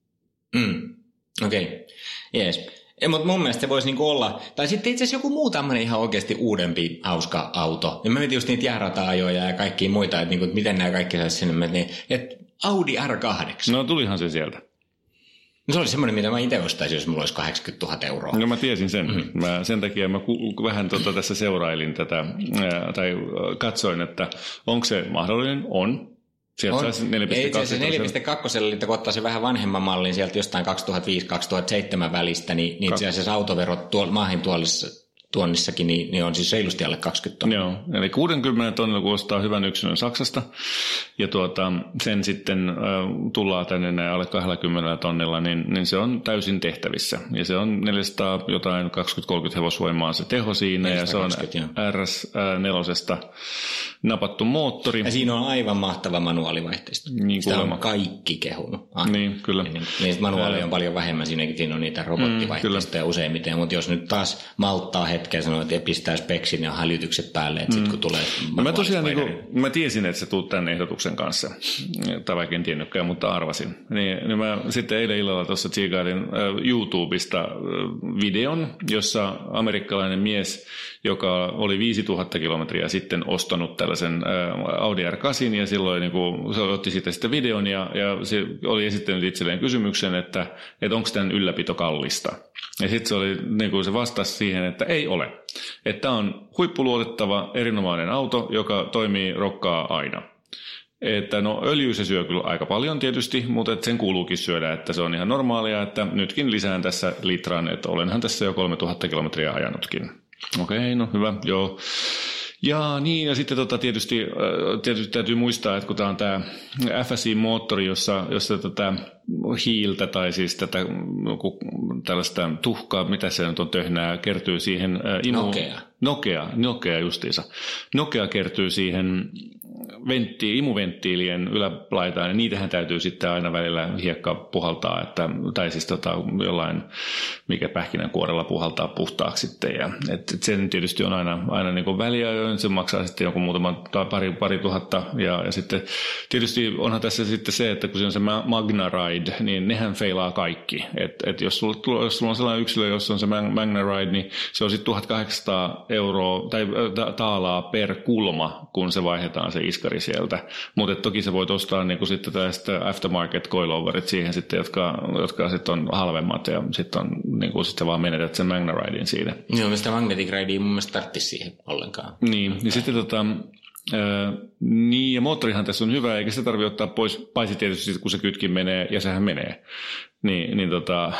Mm. Okei, okay. Jees. Mutta mun mielestä se voisi niinku olla, tai sitten itse asiassa joku muu tämmöinen ihan oikeasti uudempi hauska auto. Ja mä mietin just niitä jäärata-ajoja ja kaikkia muita, että, niinku, että miten nämä kaikki saisi sinne, niin, että Audi R kahdeksan. No tulihan se sieltä. No se oli semmoinen, mitä mä itse ostaisin, jos mulla olisi kahdeksankymmentätuhatta euroa. No mä tiesin sen. Mm-hmm. Mä, sen takia mä ku, vähän tuota tässä seurailin tätä, ää, tai katsoin, että onko se mahdollinen? On. Sieltä saisi neljä pilkku kaksi. Itse asiassa neljä pilkku kaksi, kun ottaa se vähän vanhemman mallin sieltä jostain kaksituhattaviisi kaksituhattaseitsemän välistä, niin, niin itse asiassa autoverot tuol, maahan tuollissa tuonnissakin, niin, niin on siis reilusti alle kaksikymmentä tonnia. Joo, eli kuusikymmentä tonnilla kun ostaa hyvän yksilön Saksasta, ja tuota, sen sitten äh, tullaan tänne näin alle kaksikymmentä tonnilla, niin, niin se on täysin tehtävissä. Ja se on neljäsataa jotain kaksikymmentä kolmekymmentä hevosvoimaa se teho siinä, ja se on R S neljä napattu moottori. Ja siinä on aivan mahtava manuaalivaihteisto. Niin, sitä on kaikki kehunut. Ah. Niin, kyllä. Niin, niin manuaali on paljon vähemmän, siinäkin siinä on niitä robottivaihteistoja mm, useimmiten, mutta jos nyt taas malttaa hetken sanoa, että pistää speksin ja hälytykset päälle, että mm. sitten kun tulee no mä tosiaan niin kuin, mä tiesin, että sä tuut tänne ehdotuksen kanssa, tai vaikka en tiennytkään, mutta arvasin. Niin, niin mä sitten eilen illalla tuossa tsiikailin äh, YouTubesta äh, videon, jossa amerikkalainen mies, joka oli viisituhatta kilometriä sitten ostanut tällaisen äh, Audi R kahdeksan, ja silloin niin kuin, se otti siitä sitten videon, ja, ja se oli esittänyt itselleen kysymyksen, että, että onko tämän ylläpito kallista. Ja sitten se, oli, niin kuin se vastasi siihen, että ei ole. Että tämä on huippuluotettava, erinomainen auto, joka toimii rokkaa aina. Että no öljy se syö kyllä aika paljon tietysti, mutta et sen kuuluukin syödä, että se on ihan normaalia, että nytkin lisään tässä litran, että olenhan tässä jo kolmetuhatta kilometriä ajanutkin. Okei, no hyvä, joo. Ja niin, ja sitten tota, tietysti, tietysti täytyy muistaa, että kun tämä on tämä F S I-moottori, jossa, jossa tätä hiiltä tai siis tätä tällaista tuhkaa, mitä se nyt on töhnää, kertyy siihen imu... Nokea. Nokea, Nokea justiinsa. Nokea kertyy siihen ventti, imuventtiilien ylälaitaan, ja niitähän täytyy sitten aina välillä hiekka puhaltaa, että, tai siis tota, jollain, mikä pähkinänkuorella puhaltaa puhtaaksi sitten. Ja, et, et sen tietysti on aina, aina niin kuin väliajoin, se maksaa sitten joku muutaman tai pari, pari tuhatta, ja, ja sitten tietysti onhan tässä sitten se, että kun se on se Magna Ride, niin nehän feilaa kaikki. Et, et jos, sulla, jos sulla on sellainen yksilö, jossa on se Magna Ride, niin se on sitten tuhatkahdeksansataa euroa tai taalaa per kulma, kun se vaihdetaan se iskari sieltä. Mutta toki sä voit ostaa niinku sitten tästä aftermarket coiloverit siihen sitten, jotka, jotka sitten on halvemmat ja sitten on niinku sitten vaan menetät sen Magna Ridein siitä. Joo, mistä Magnetic Ridea mun mielestä tarvitsisi siihen ollenkaan. Niin, ja sitten tota, ää, niin ja moottorihan tässä on hyvä, eikä se tarvitse ottaa pois, paitsi tietysti kun se kytkin menee, ja sehän menee. Niin, niin tota,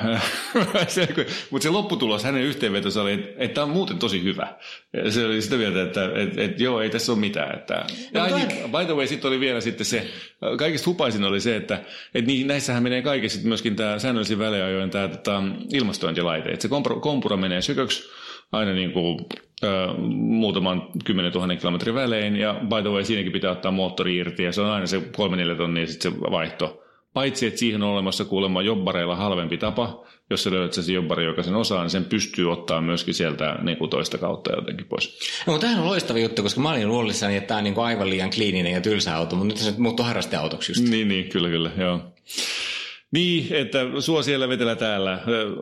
mutta se lopputulos hänen yhteenvetonsa oli, että, että tämä on muuten tosi hyvä. Se oli sitä mieltä, että, että, että joo, ei tässä ole mitään. Että, ja no, niin, by the way, sitten oli vielä sitten se, kaikista hupaisin oli se, että, että niin, näissähän menee kaikessa myöskin tämä säännöllisin väliajoin tämä tota, ilmastointilaite. Että se kompura, kompura menee syköksi aina niin kuin ö, muutaman kymmenen tuhannen kilometrin välein, ja by the way, siinäkin pitää ottaa moottori irti, ja se on aina se kolme neljä tonnia sitten se vaihto. Paitsi, että siihen on olemassa kuulemma jobbareilla halvempi tapa, jos sä löydät se jobbari, joka sen osaa, niin sen pystyy ottaa myöskin sieltä niin kuin toista kautta jotenkin pois. No, mutta tämähän on loistava juttu, koska mä olin luullissani, että tämä on niin kuin aivan liian kliininen ja tylsä auto, mutta nyt se muuttuu harrasteautoksi just. Niin, niin, kyllä, kyllä, joo. Niin, että sua siellä vetellä täällä.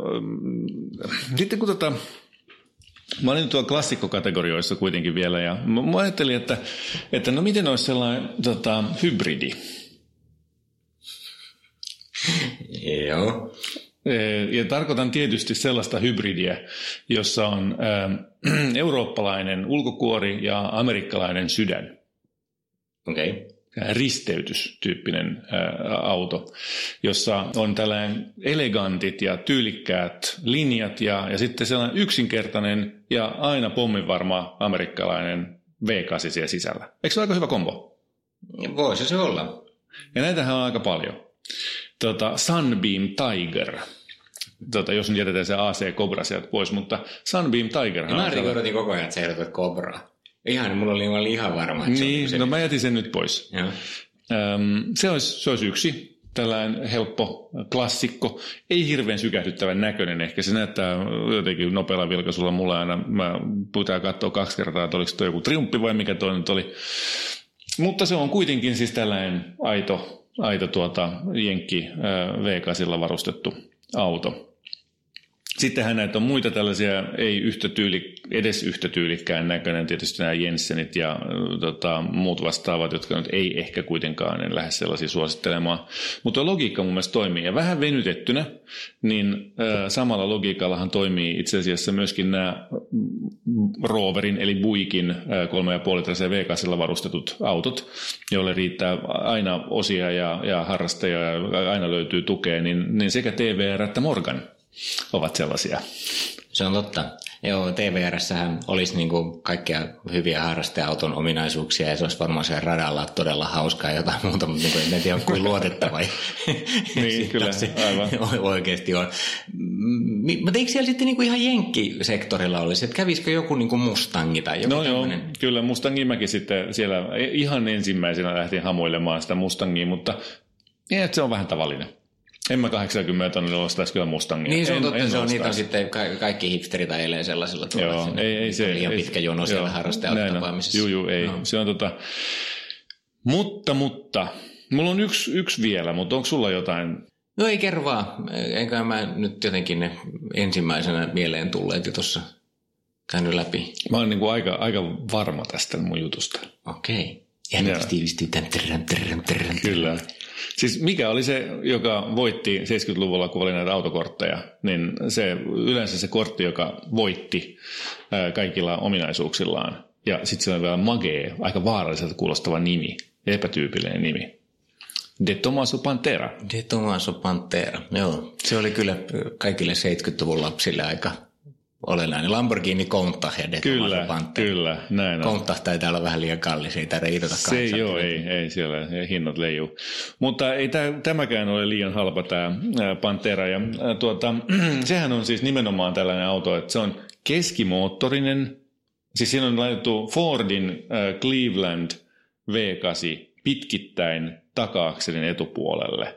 Sitten kun tota... Mä olin tuolla klassikkokategorioissa kuitenkin vielä, ja mä ajattelin, että, että no miten olisi sellainen tota, hybridi? Joo. Ja tarkoitan tietysti sellaista hybridiä, jossa on äh, eurooppalainen ulkokuori ja amerikkalainen sydän. Okei. Okay. Risteytystyyppinen äh, auto, jossa on tällainen elegantit ja tyylikkäät linjat ja, ja sitten sellainen yksinkertainen ja aina pomminvarma amerikkalainen V kahdeksan siellä sisällä. Eikö se ole aika hyvä kombo? Voisi se olla. Ja näitähän on aika paljon. Tota, Sunbeam Tiger. Tota, jos nyt jätetään se A C Cobra sieltä pois, mutta Sunbeam Tiger. Mä odotin koko ajan, että sä ehdotat Cobraa. Ihan, mulla oli, oli ihan varma. Niin, se no mä jätin sen nyt pois. Joo. Öm, se, olisi, se olisi yksi tällainen helppo klassikko. Ei hirveän sykähdyttävän näköinen ehkä. Se näyttää jotenkin nopealla vilkaisulla. Mulla aina, mä pitää katsoa kaksi kertaa, että oliko toi joku Triumphi vai mikä toi nyt oli. Mutta se on kuitenkin siis tällainen aito, aito tuota, jenkki V kahdeksan varustettu auto. Sittenhän näitä on muita tällaisia, ei yhtä tyyli, edes yhtä tyylikkään näköinen, tietysti nämä Jensenit ja tota, muut vastaavat, jotka nyt ei ehkä kuitenkaan en lähde sellaisia suosittelemaan. Mutta logiikka mun mielestä toimii, ja vähän venytettynä, niin äh, samalla logiikallahan toimii itse asiassa myöskin nämä Roverin eli Buickin äh, kolme pilkku viisi litrasen V kahdeksan varustetut autot, joille riittää aina osia ja, ja harrastajia ja aina löytyy tukea, niin, niin sekä T V R että Morgan ovat sellaisia. Se on totta. Joo, T V R:ssähän olisi niinku kaikkia hyviä harrasteauton ominaisuuksia ja se olisi varmaan siellä radalla todella hauskaa ja jotain muuta, mutta niinku en tiedä kuin luotettava. Niin, kyllä, aivan. Oikeasti on. Mutta eikö siellä sitten niinku ihan jenkkisektorilla olisi, että kävisikö joku niinku Mustangi tai joku no tämmöinen? Joo, kyllä Mustangin mäkin sitten siellä ihan ensimmäisenä lähtin hamuilemaan sitä Mustangia, mutta niin, se on vähän tavallinen. En mä kahdeksankymmentä tonnilla ostaisi kyllä Mustangia. Niin se on en, totta, en se on niitä on sitten kaikki hipsterit ajelee sellaisilla tuolla. Joo, ei, ei se. Liian ei, pitkä jono siellä harrasteautotapaamisessa. Juu, juu, ei. No. Se on tota, mutta, mutta, mulla on yksi, yksi vielä, mutta onko sulla jotain? No ei kerro vaan, enkä mä nyt jotenkin ne ensimmäisenä mieleen tulleet jo tuossa käynyt läpi. Mä oon niinku aika, aika varma tästä mun jutusta. Okei, jännitys tiivistyy tämän. Kyllä. Siis mikä oli se, joka voitti seitsemänkymmentäluvulla, kun oli näitä autokortteja, niin se yleensä se kortti, joka voitti ää, kaikilla ominaisuuksillaan. Ja sitten se on vielä magee, aika vaaralliselta kuulostava nimi, epätyypillinen nimi. De Tomaso Pantera. De Tomaso Pantera, joo. Se oli kyllä kaikille seitsemänkymmentäluvun lapsille aika olennainen. Lamborghini Countach ja De kyllä, Tomaso Pantera. Kyllä, näin on. Countach taitaa olla vähän liian kallis, ei tarvitse idota Se ei joo, ei, ei siellä hinnat leijuu. Mutta ei tämäkään ole liian halpa tämä Pantera. Ja, tuota, sehän on siis nimenomaan tällainen auto, että se on keskimoottorinen. Siis siinä on laitettu Fordin äh, Cleveland V kahdeksan pitkittäin taka-akselin etupuolelle.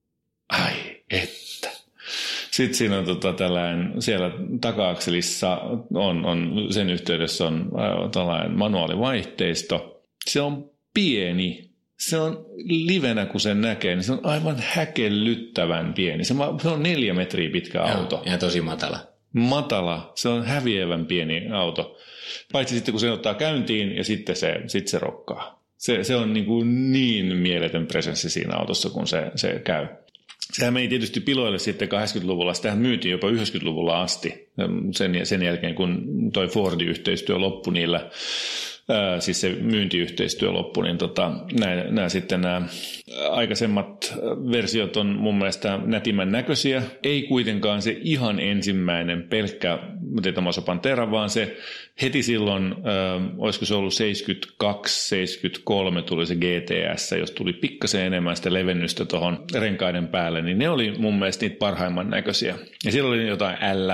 Ai että. Sitten siinä on tota, tällainen, siellä taka-akselissa on, on, sen yhteydessä on äh, tällainen manuaalivaihteisto. Se on pieni. Se on livenä, kun sen näkee, niin se on aivan häkellyttävän pieni. Se, se on neljä metriä pitkä auto. Ja, ja tosi matala. Matala. Se on häviävän pieni auto. Paitsi sitten, kun se ottaa käyntiin ja sitten se, sitten se rokkaa. Se, se on niin, kuin niin mieletön presenssi siinä autossa, kun se, se käy. Sehän meni tietysti piloille sitten kahdeksankymmentäluvulla. Sitähän myytiin jopa yhdeksänkymmentäluvulla asti. Sen, sen jälkeen, kun toi Fordi-yhteistyö loppui niillä, ää, siis se myyntiyhteistyö loppui, niin tota, nämä, nämä sitten nämä aikaisemmat versiot on mun mielestä nätimän näköisiä. Ei kuitenkaan se ihan ensimmäinen pelkkä De Tomaso Pantera, vaan se heti silloin, äh, olisiko se ollut seitsemänkymmentäkaksi seitsemänkymmentäkolme tuli se G T S, jos tuli pikkasen enemmän sitä levennystä tuohon renkaiden päälle, niin ne oli mun mielestä niitä parhaimman näköisiä. Ja siellä oli jotain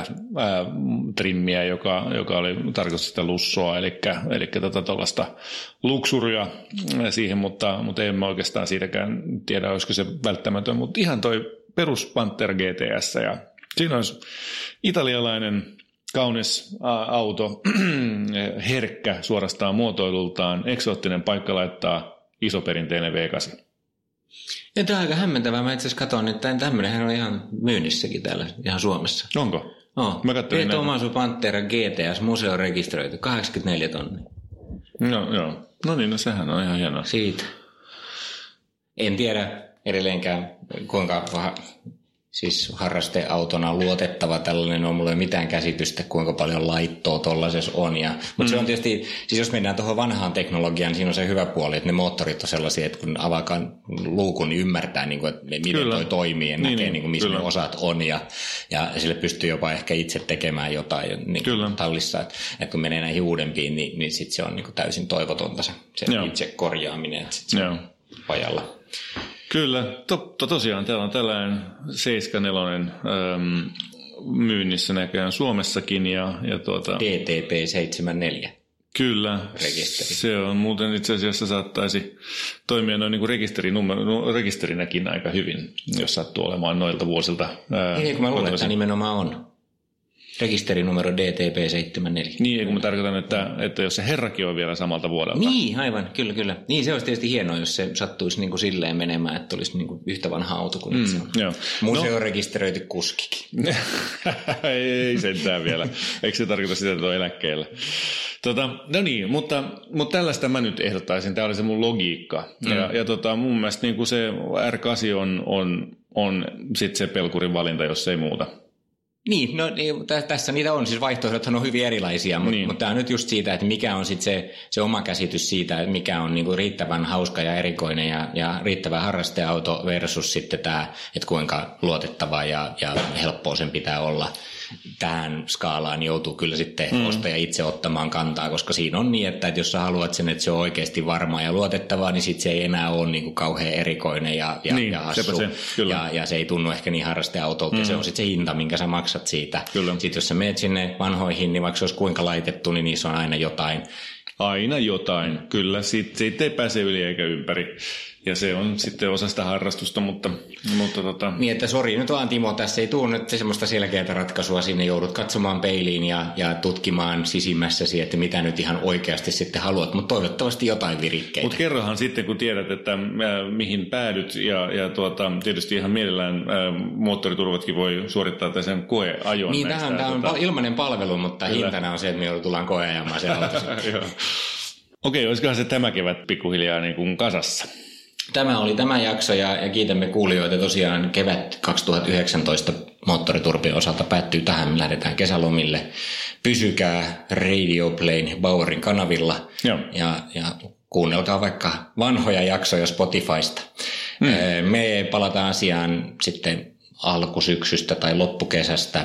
L-trimmiä, joka, joka oli tarkoitus sitä lussoa, eli, eli tätä tuollaista luksuria siihen, mutta, mutta en mä oikeastaan siitäkään tiedä, olisiko se välttämätön, mutta ihan toi perus Panther G T S, ja siinä olisi italialainen kaunis auto, herkkä suorastaan muotoilultaan, eksoottinen paikka laittaa isoperinteinen V kahdeksan. Ja tämä on aika hämmentävää. Mä itse asiassa katson, että tämmöinenhän on ihan myynnissäkin täällä, ihan Suomessa. Onko? No. De Tomaso Pantera G T S, museo rekisteröity, kahdeksankymmentäneljä tonnia. No joo, no niin, no sehän on ihan hienoa. Siitä. En tiedä edelleenkään, kuinka siis harrasteautona luotettava tällainen on, mulla ei ole mitään käsitystä, kuinka paljon laittoa tollaisessa on. Ja, mutta mm. se on tietysti, siis jos mennään tuohon vanhaan teknologiaan, niin siinä on se hyvä puoli, että ne moottorit on sellaisia, että kun avaakaan luukun, niin ymmärtää, niin kuin, että miten kyllä. toi toimii ja niin, näkee, niin, niin kuin, missä kyllä. ne osat on. Ja, ja sille pystyy jopa ehkä itse tekemään jotain niin tallissa. Että, että kun menee näihin uudempiin, niin, niin sitten se on niin kuin täysin toivotonta se, se itse korjaaminen, että sitten se on pajalla. Kyllä, totta tosiaan. Täällä on tällainen seitsemänkymmentäneljä ähm, myynnissä näköjään Suomessakin. Ja, ja tuota, D T P seitsemänkymmentäneljä. Kyllä, rekisteri. Se on muuten itse asiassa saattaisi toimia noin niin kuin rekisterinumero, rekisterinäkin aika hyvin, jos sattuu olemaan noilta vuosilta. Ää, Ei, kun mä luulen, että nimenomaan on. Rekisterinumero D T P seitsemänkymmentäneljä. Niin, kun mä tarkoitan, että, että jos se herrakin on vielä samalta vuodelta. Niin, aivan, kyllä, kyllä. Niin, se olisi tietysti hienoa, jos se sattuisi niin kuin silleen menemään, että olisi niin kuin yhtä vanha auto kuin itse on. Mm, Museo no. rekisteröity kuskikin. Ei sentään vielä. Eikö se tarkoita sitä, että on eläkkeellä? Tota, no niin, mutta, mutta tällaista mä nyt ehdottaisin. Tämä oli se mun logiikka. Mm. Ja, ja tota, mun mielestä niin kuin se R kahdeksan on, on, on sitten se pelkurin valinta, jos ei muuta. Niin, no niin, tässä niitä on, siis vaihtoehdothan on hyvin erilaisia, mutta, niin. mutta tämä on nyt just siitä, että mikä on sitten se, se oma käsitys siitä, että mikä on niinku riittävän hauska ja erikoinen ja, ja riittävän harrasteauto versus sitten tämä, että kuinka luotettava ja, ja helppoa sen pitää olla. Tähän skaalaan joutuu kyllä sitten mm. ostaja itse ottamaan kantaa, koska siinä on niin, että jos sä haluat sen, että se on oikeasti varmaa ja luotettavaa, niin sitten se ei enää ole niin kuin kauhean erikoinen ja, ja, niin, ja hassu. Se, ja, ja se ei tunnu ehkä niin harrasteautolta, mm. ja se on sitten se hinta, minkä sä maksat siitä. Kyllä. Sitten jos sä menet sinne vanhoihin, niin vaikka se olisi kuinka laitettu, niin niissä on aina jotain. Aina jotain, kyllä. Siitä, siitä ei pääse yli eikä ympäri. Ja se on sitten osa sitä harrastusta, mutta... mutta tota... Niin, että sori nyt vaan Timo, tässä ei tule nyt semmoista selkeää ratkaisua. Sinne joudut katsomaan peiliin ja, ja tutkimaan sisimmässäsi, että mitä nyt ihan oikeasti sitten haluat, mutta toivottavasti jotain virikkeitä. Mutta kerrohan sitten, kun tiedät, että äh, mihin päädyt, ja, ja tuota, tietysti ihan mielellään äh, moottoriturvatkin voi suorittaa tämän koeajon. Niin, tähän tämä on tuota... ilmainen palvelu, mutta kyllä. Hintana on se, että me joudutaan koeajamaan sen autossa. Okei, olisikohan se tämä kevät pikkuhiljaa niin kuin kasassa? Tämä oli tämä jakso ja, ja kiitämme kuulijoita. Tosiaan kevät kaksituhattayhdeksäntoista moottoriturpien osalta päättyy tähän. Me lähdetään kesälomille. Pysykää Radio Playn Bauerin kanavilla ja, ja kuunnelkaa vaikka vanhoja jaksoja Spotifysta. Hmm. Me palataan asiaan sitten alkusyksystä tai loppukesästä.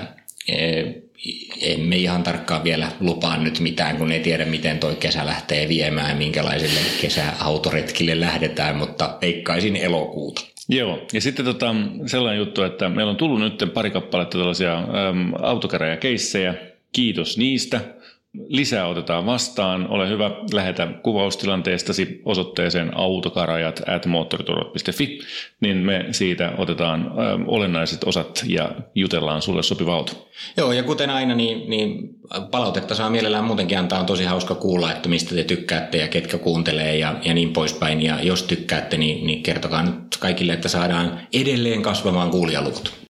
Emme ihan tarkkaan vielä lupaa nyt mitään, kun ei tiedä, miten toi kesä lähtee viemään, minkälaisille kesäautoretkille lähdetään, mutta veikkaisin elokuuta. Joo, ja sitten tota, sellainen juttu, että meillä on tullut nyt pari kappaletta tällaisia äm, autokäräjäkeissejä. Kiitos niistä. Lisää otetaan vastaan. Ole hyvä, lähetä kuvaustilanteestasi osoitteeseen autokarajat at moottoriturvat piste fi, niin me siitä otetaan ö, olennaiset osat ja jutellaan sulle sopiva auto. Joo, ja kuten aina, niin, niin palautetta saa mielellään muutenkin antaa. On tosi hauska kuulla, että mistä te tykkäätte ja ketkä kuuntelee ja, ja niin poispäin. Ja jos tykkäätte, niin, niin kertokaa nyt kaikille, että saadaan edelleen kasvamaan kuulijaluvut.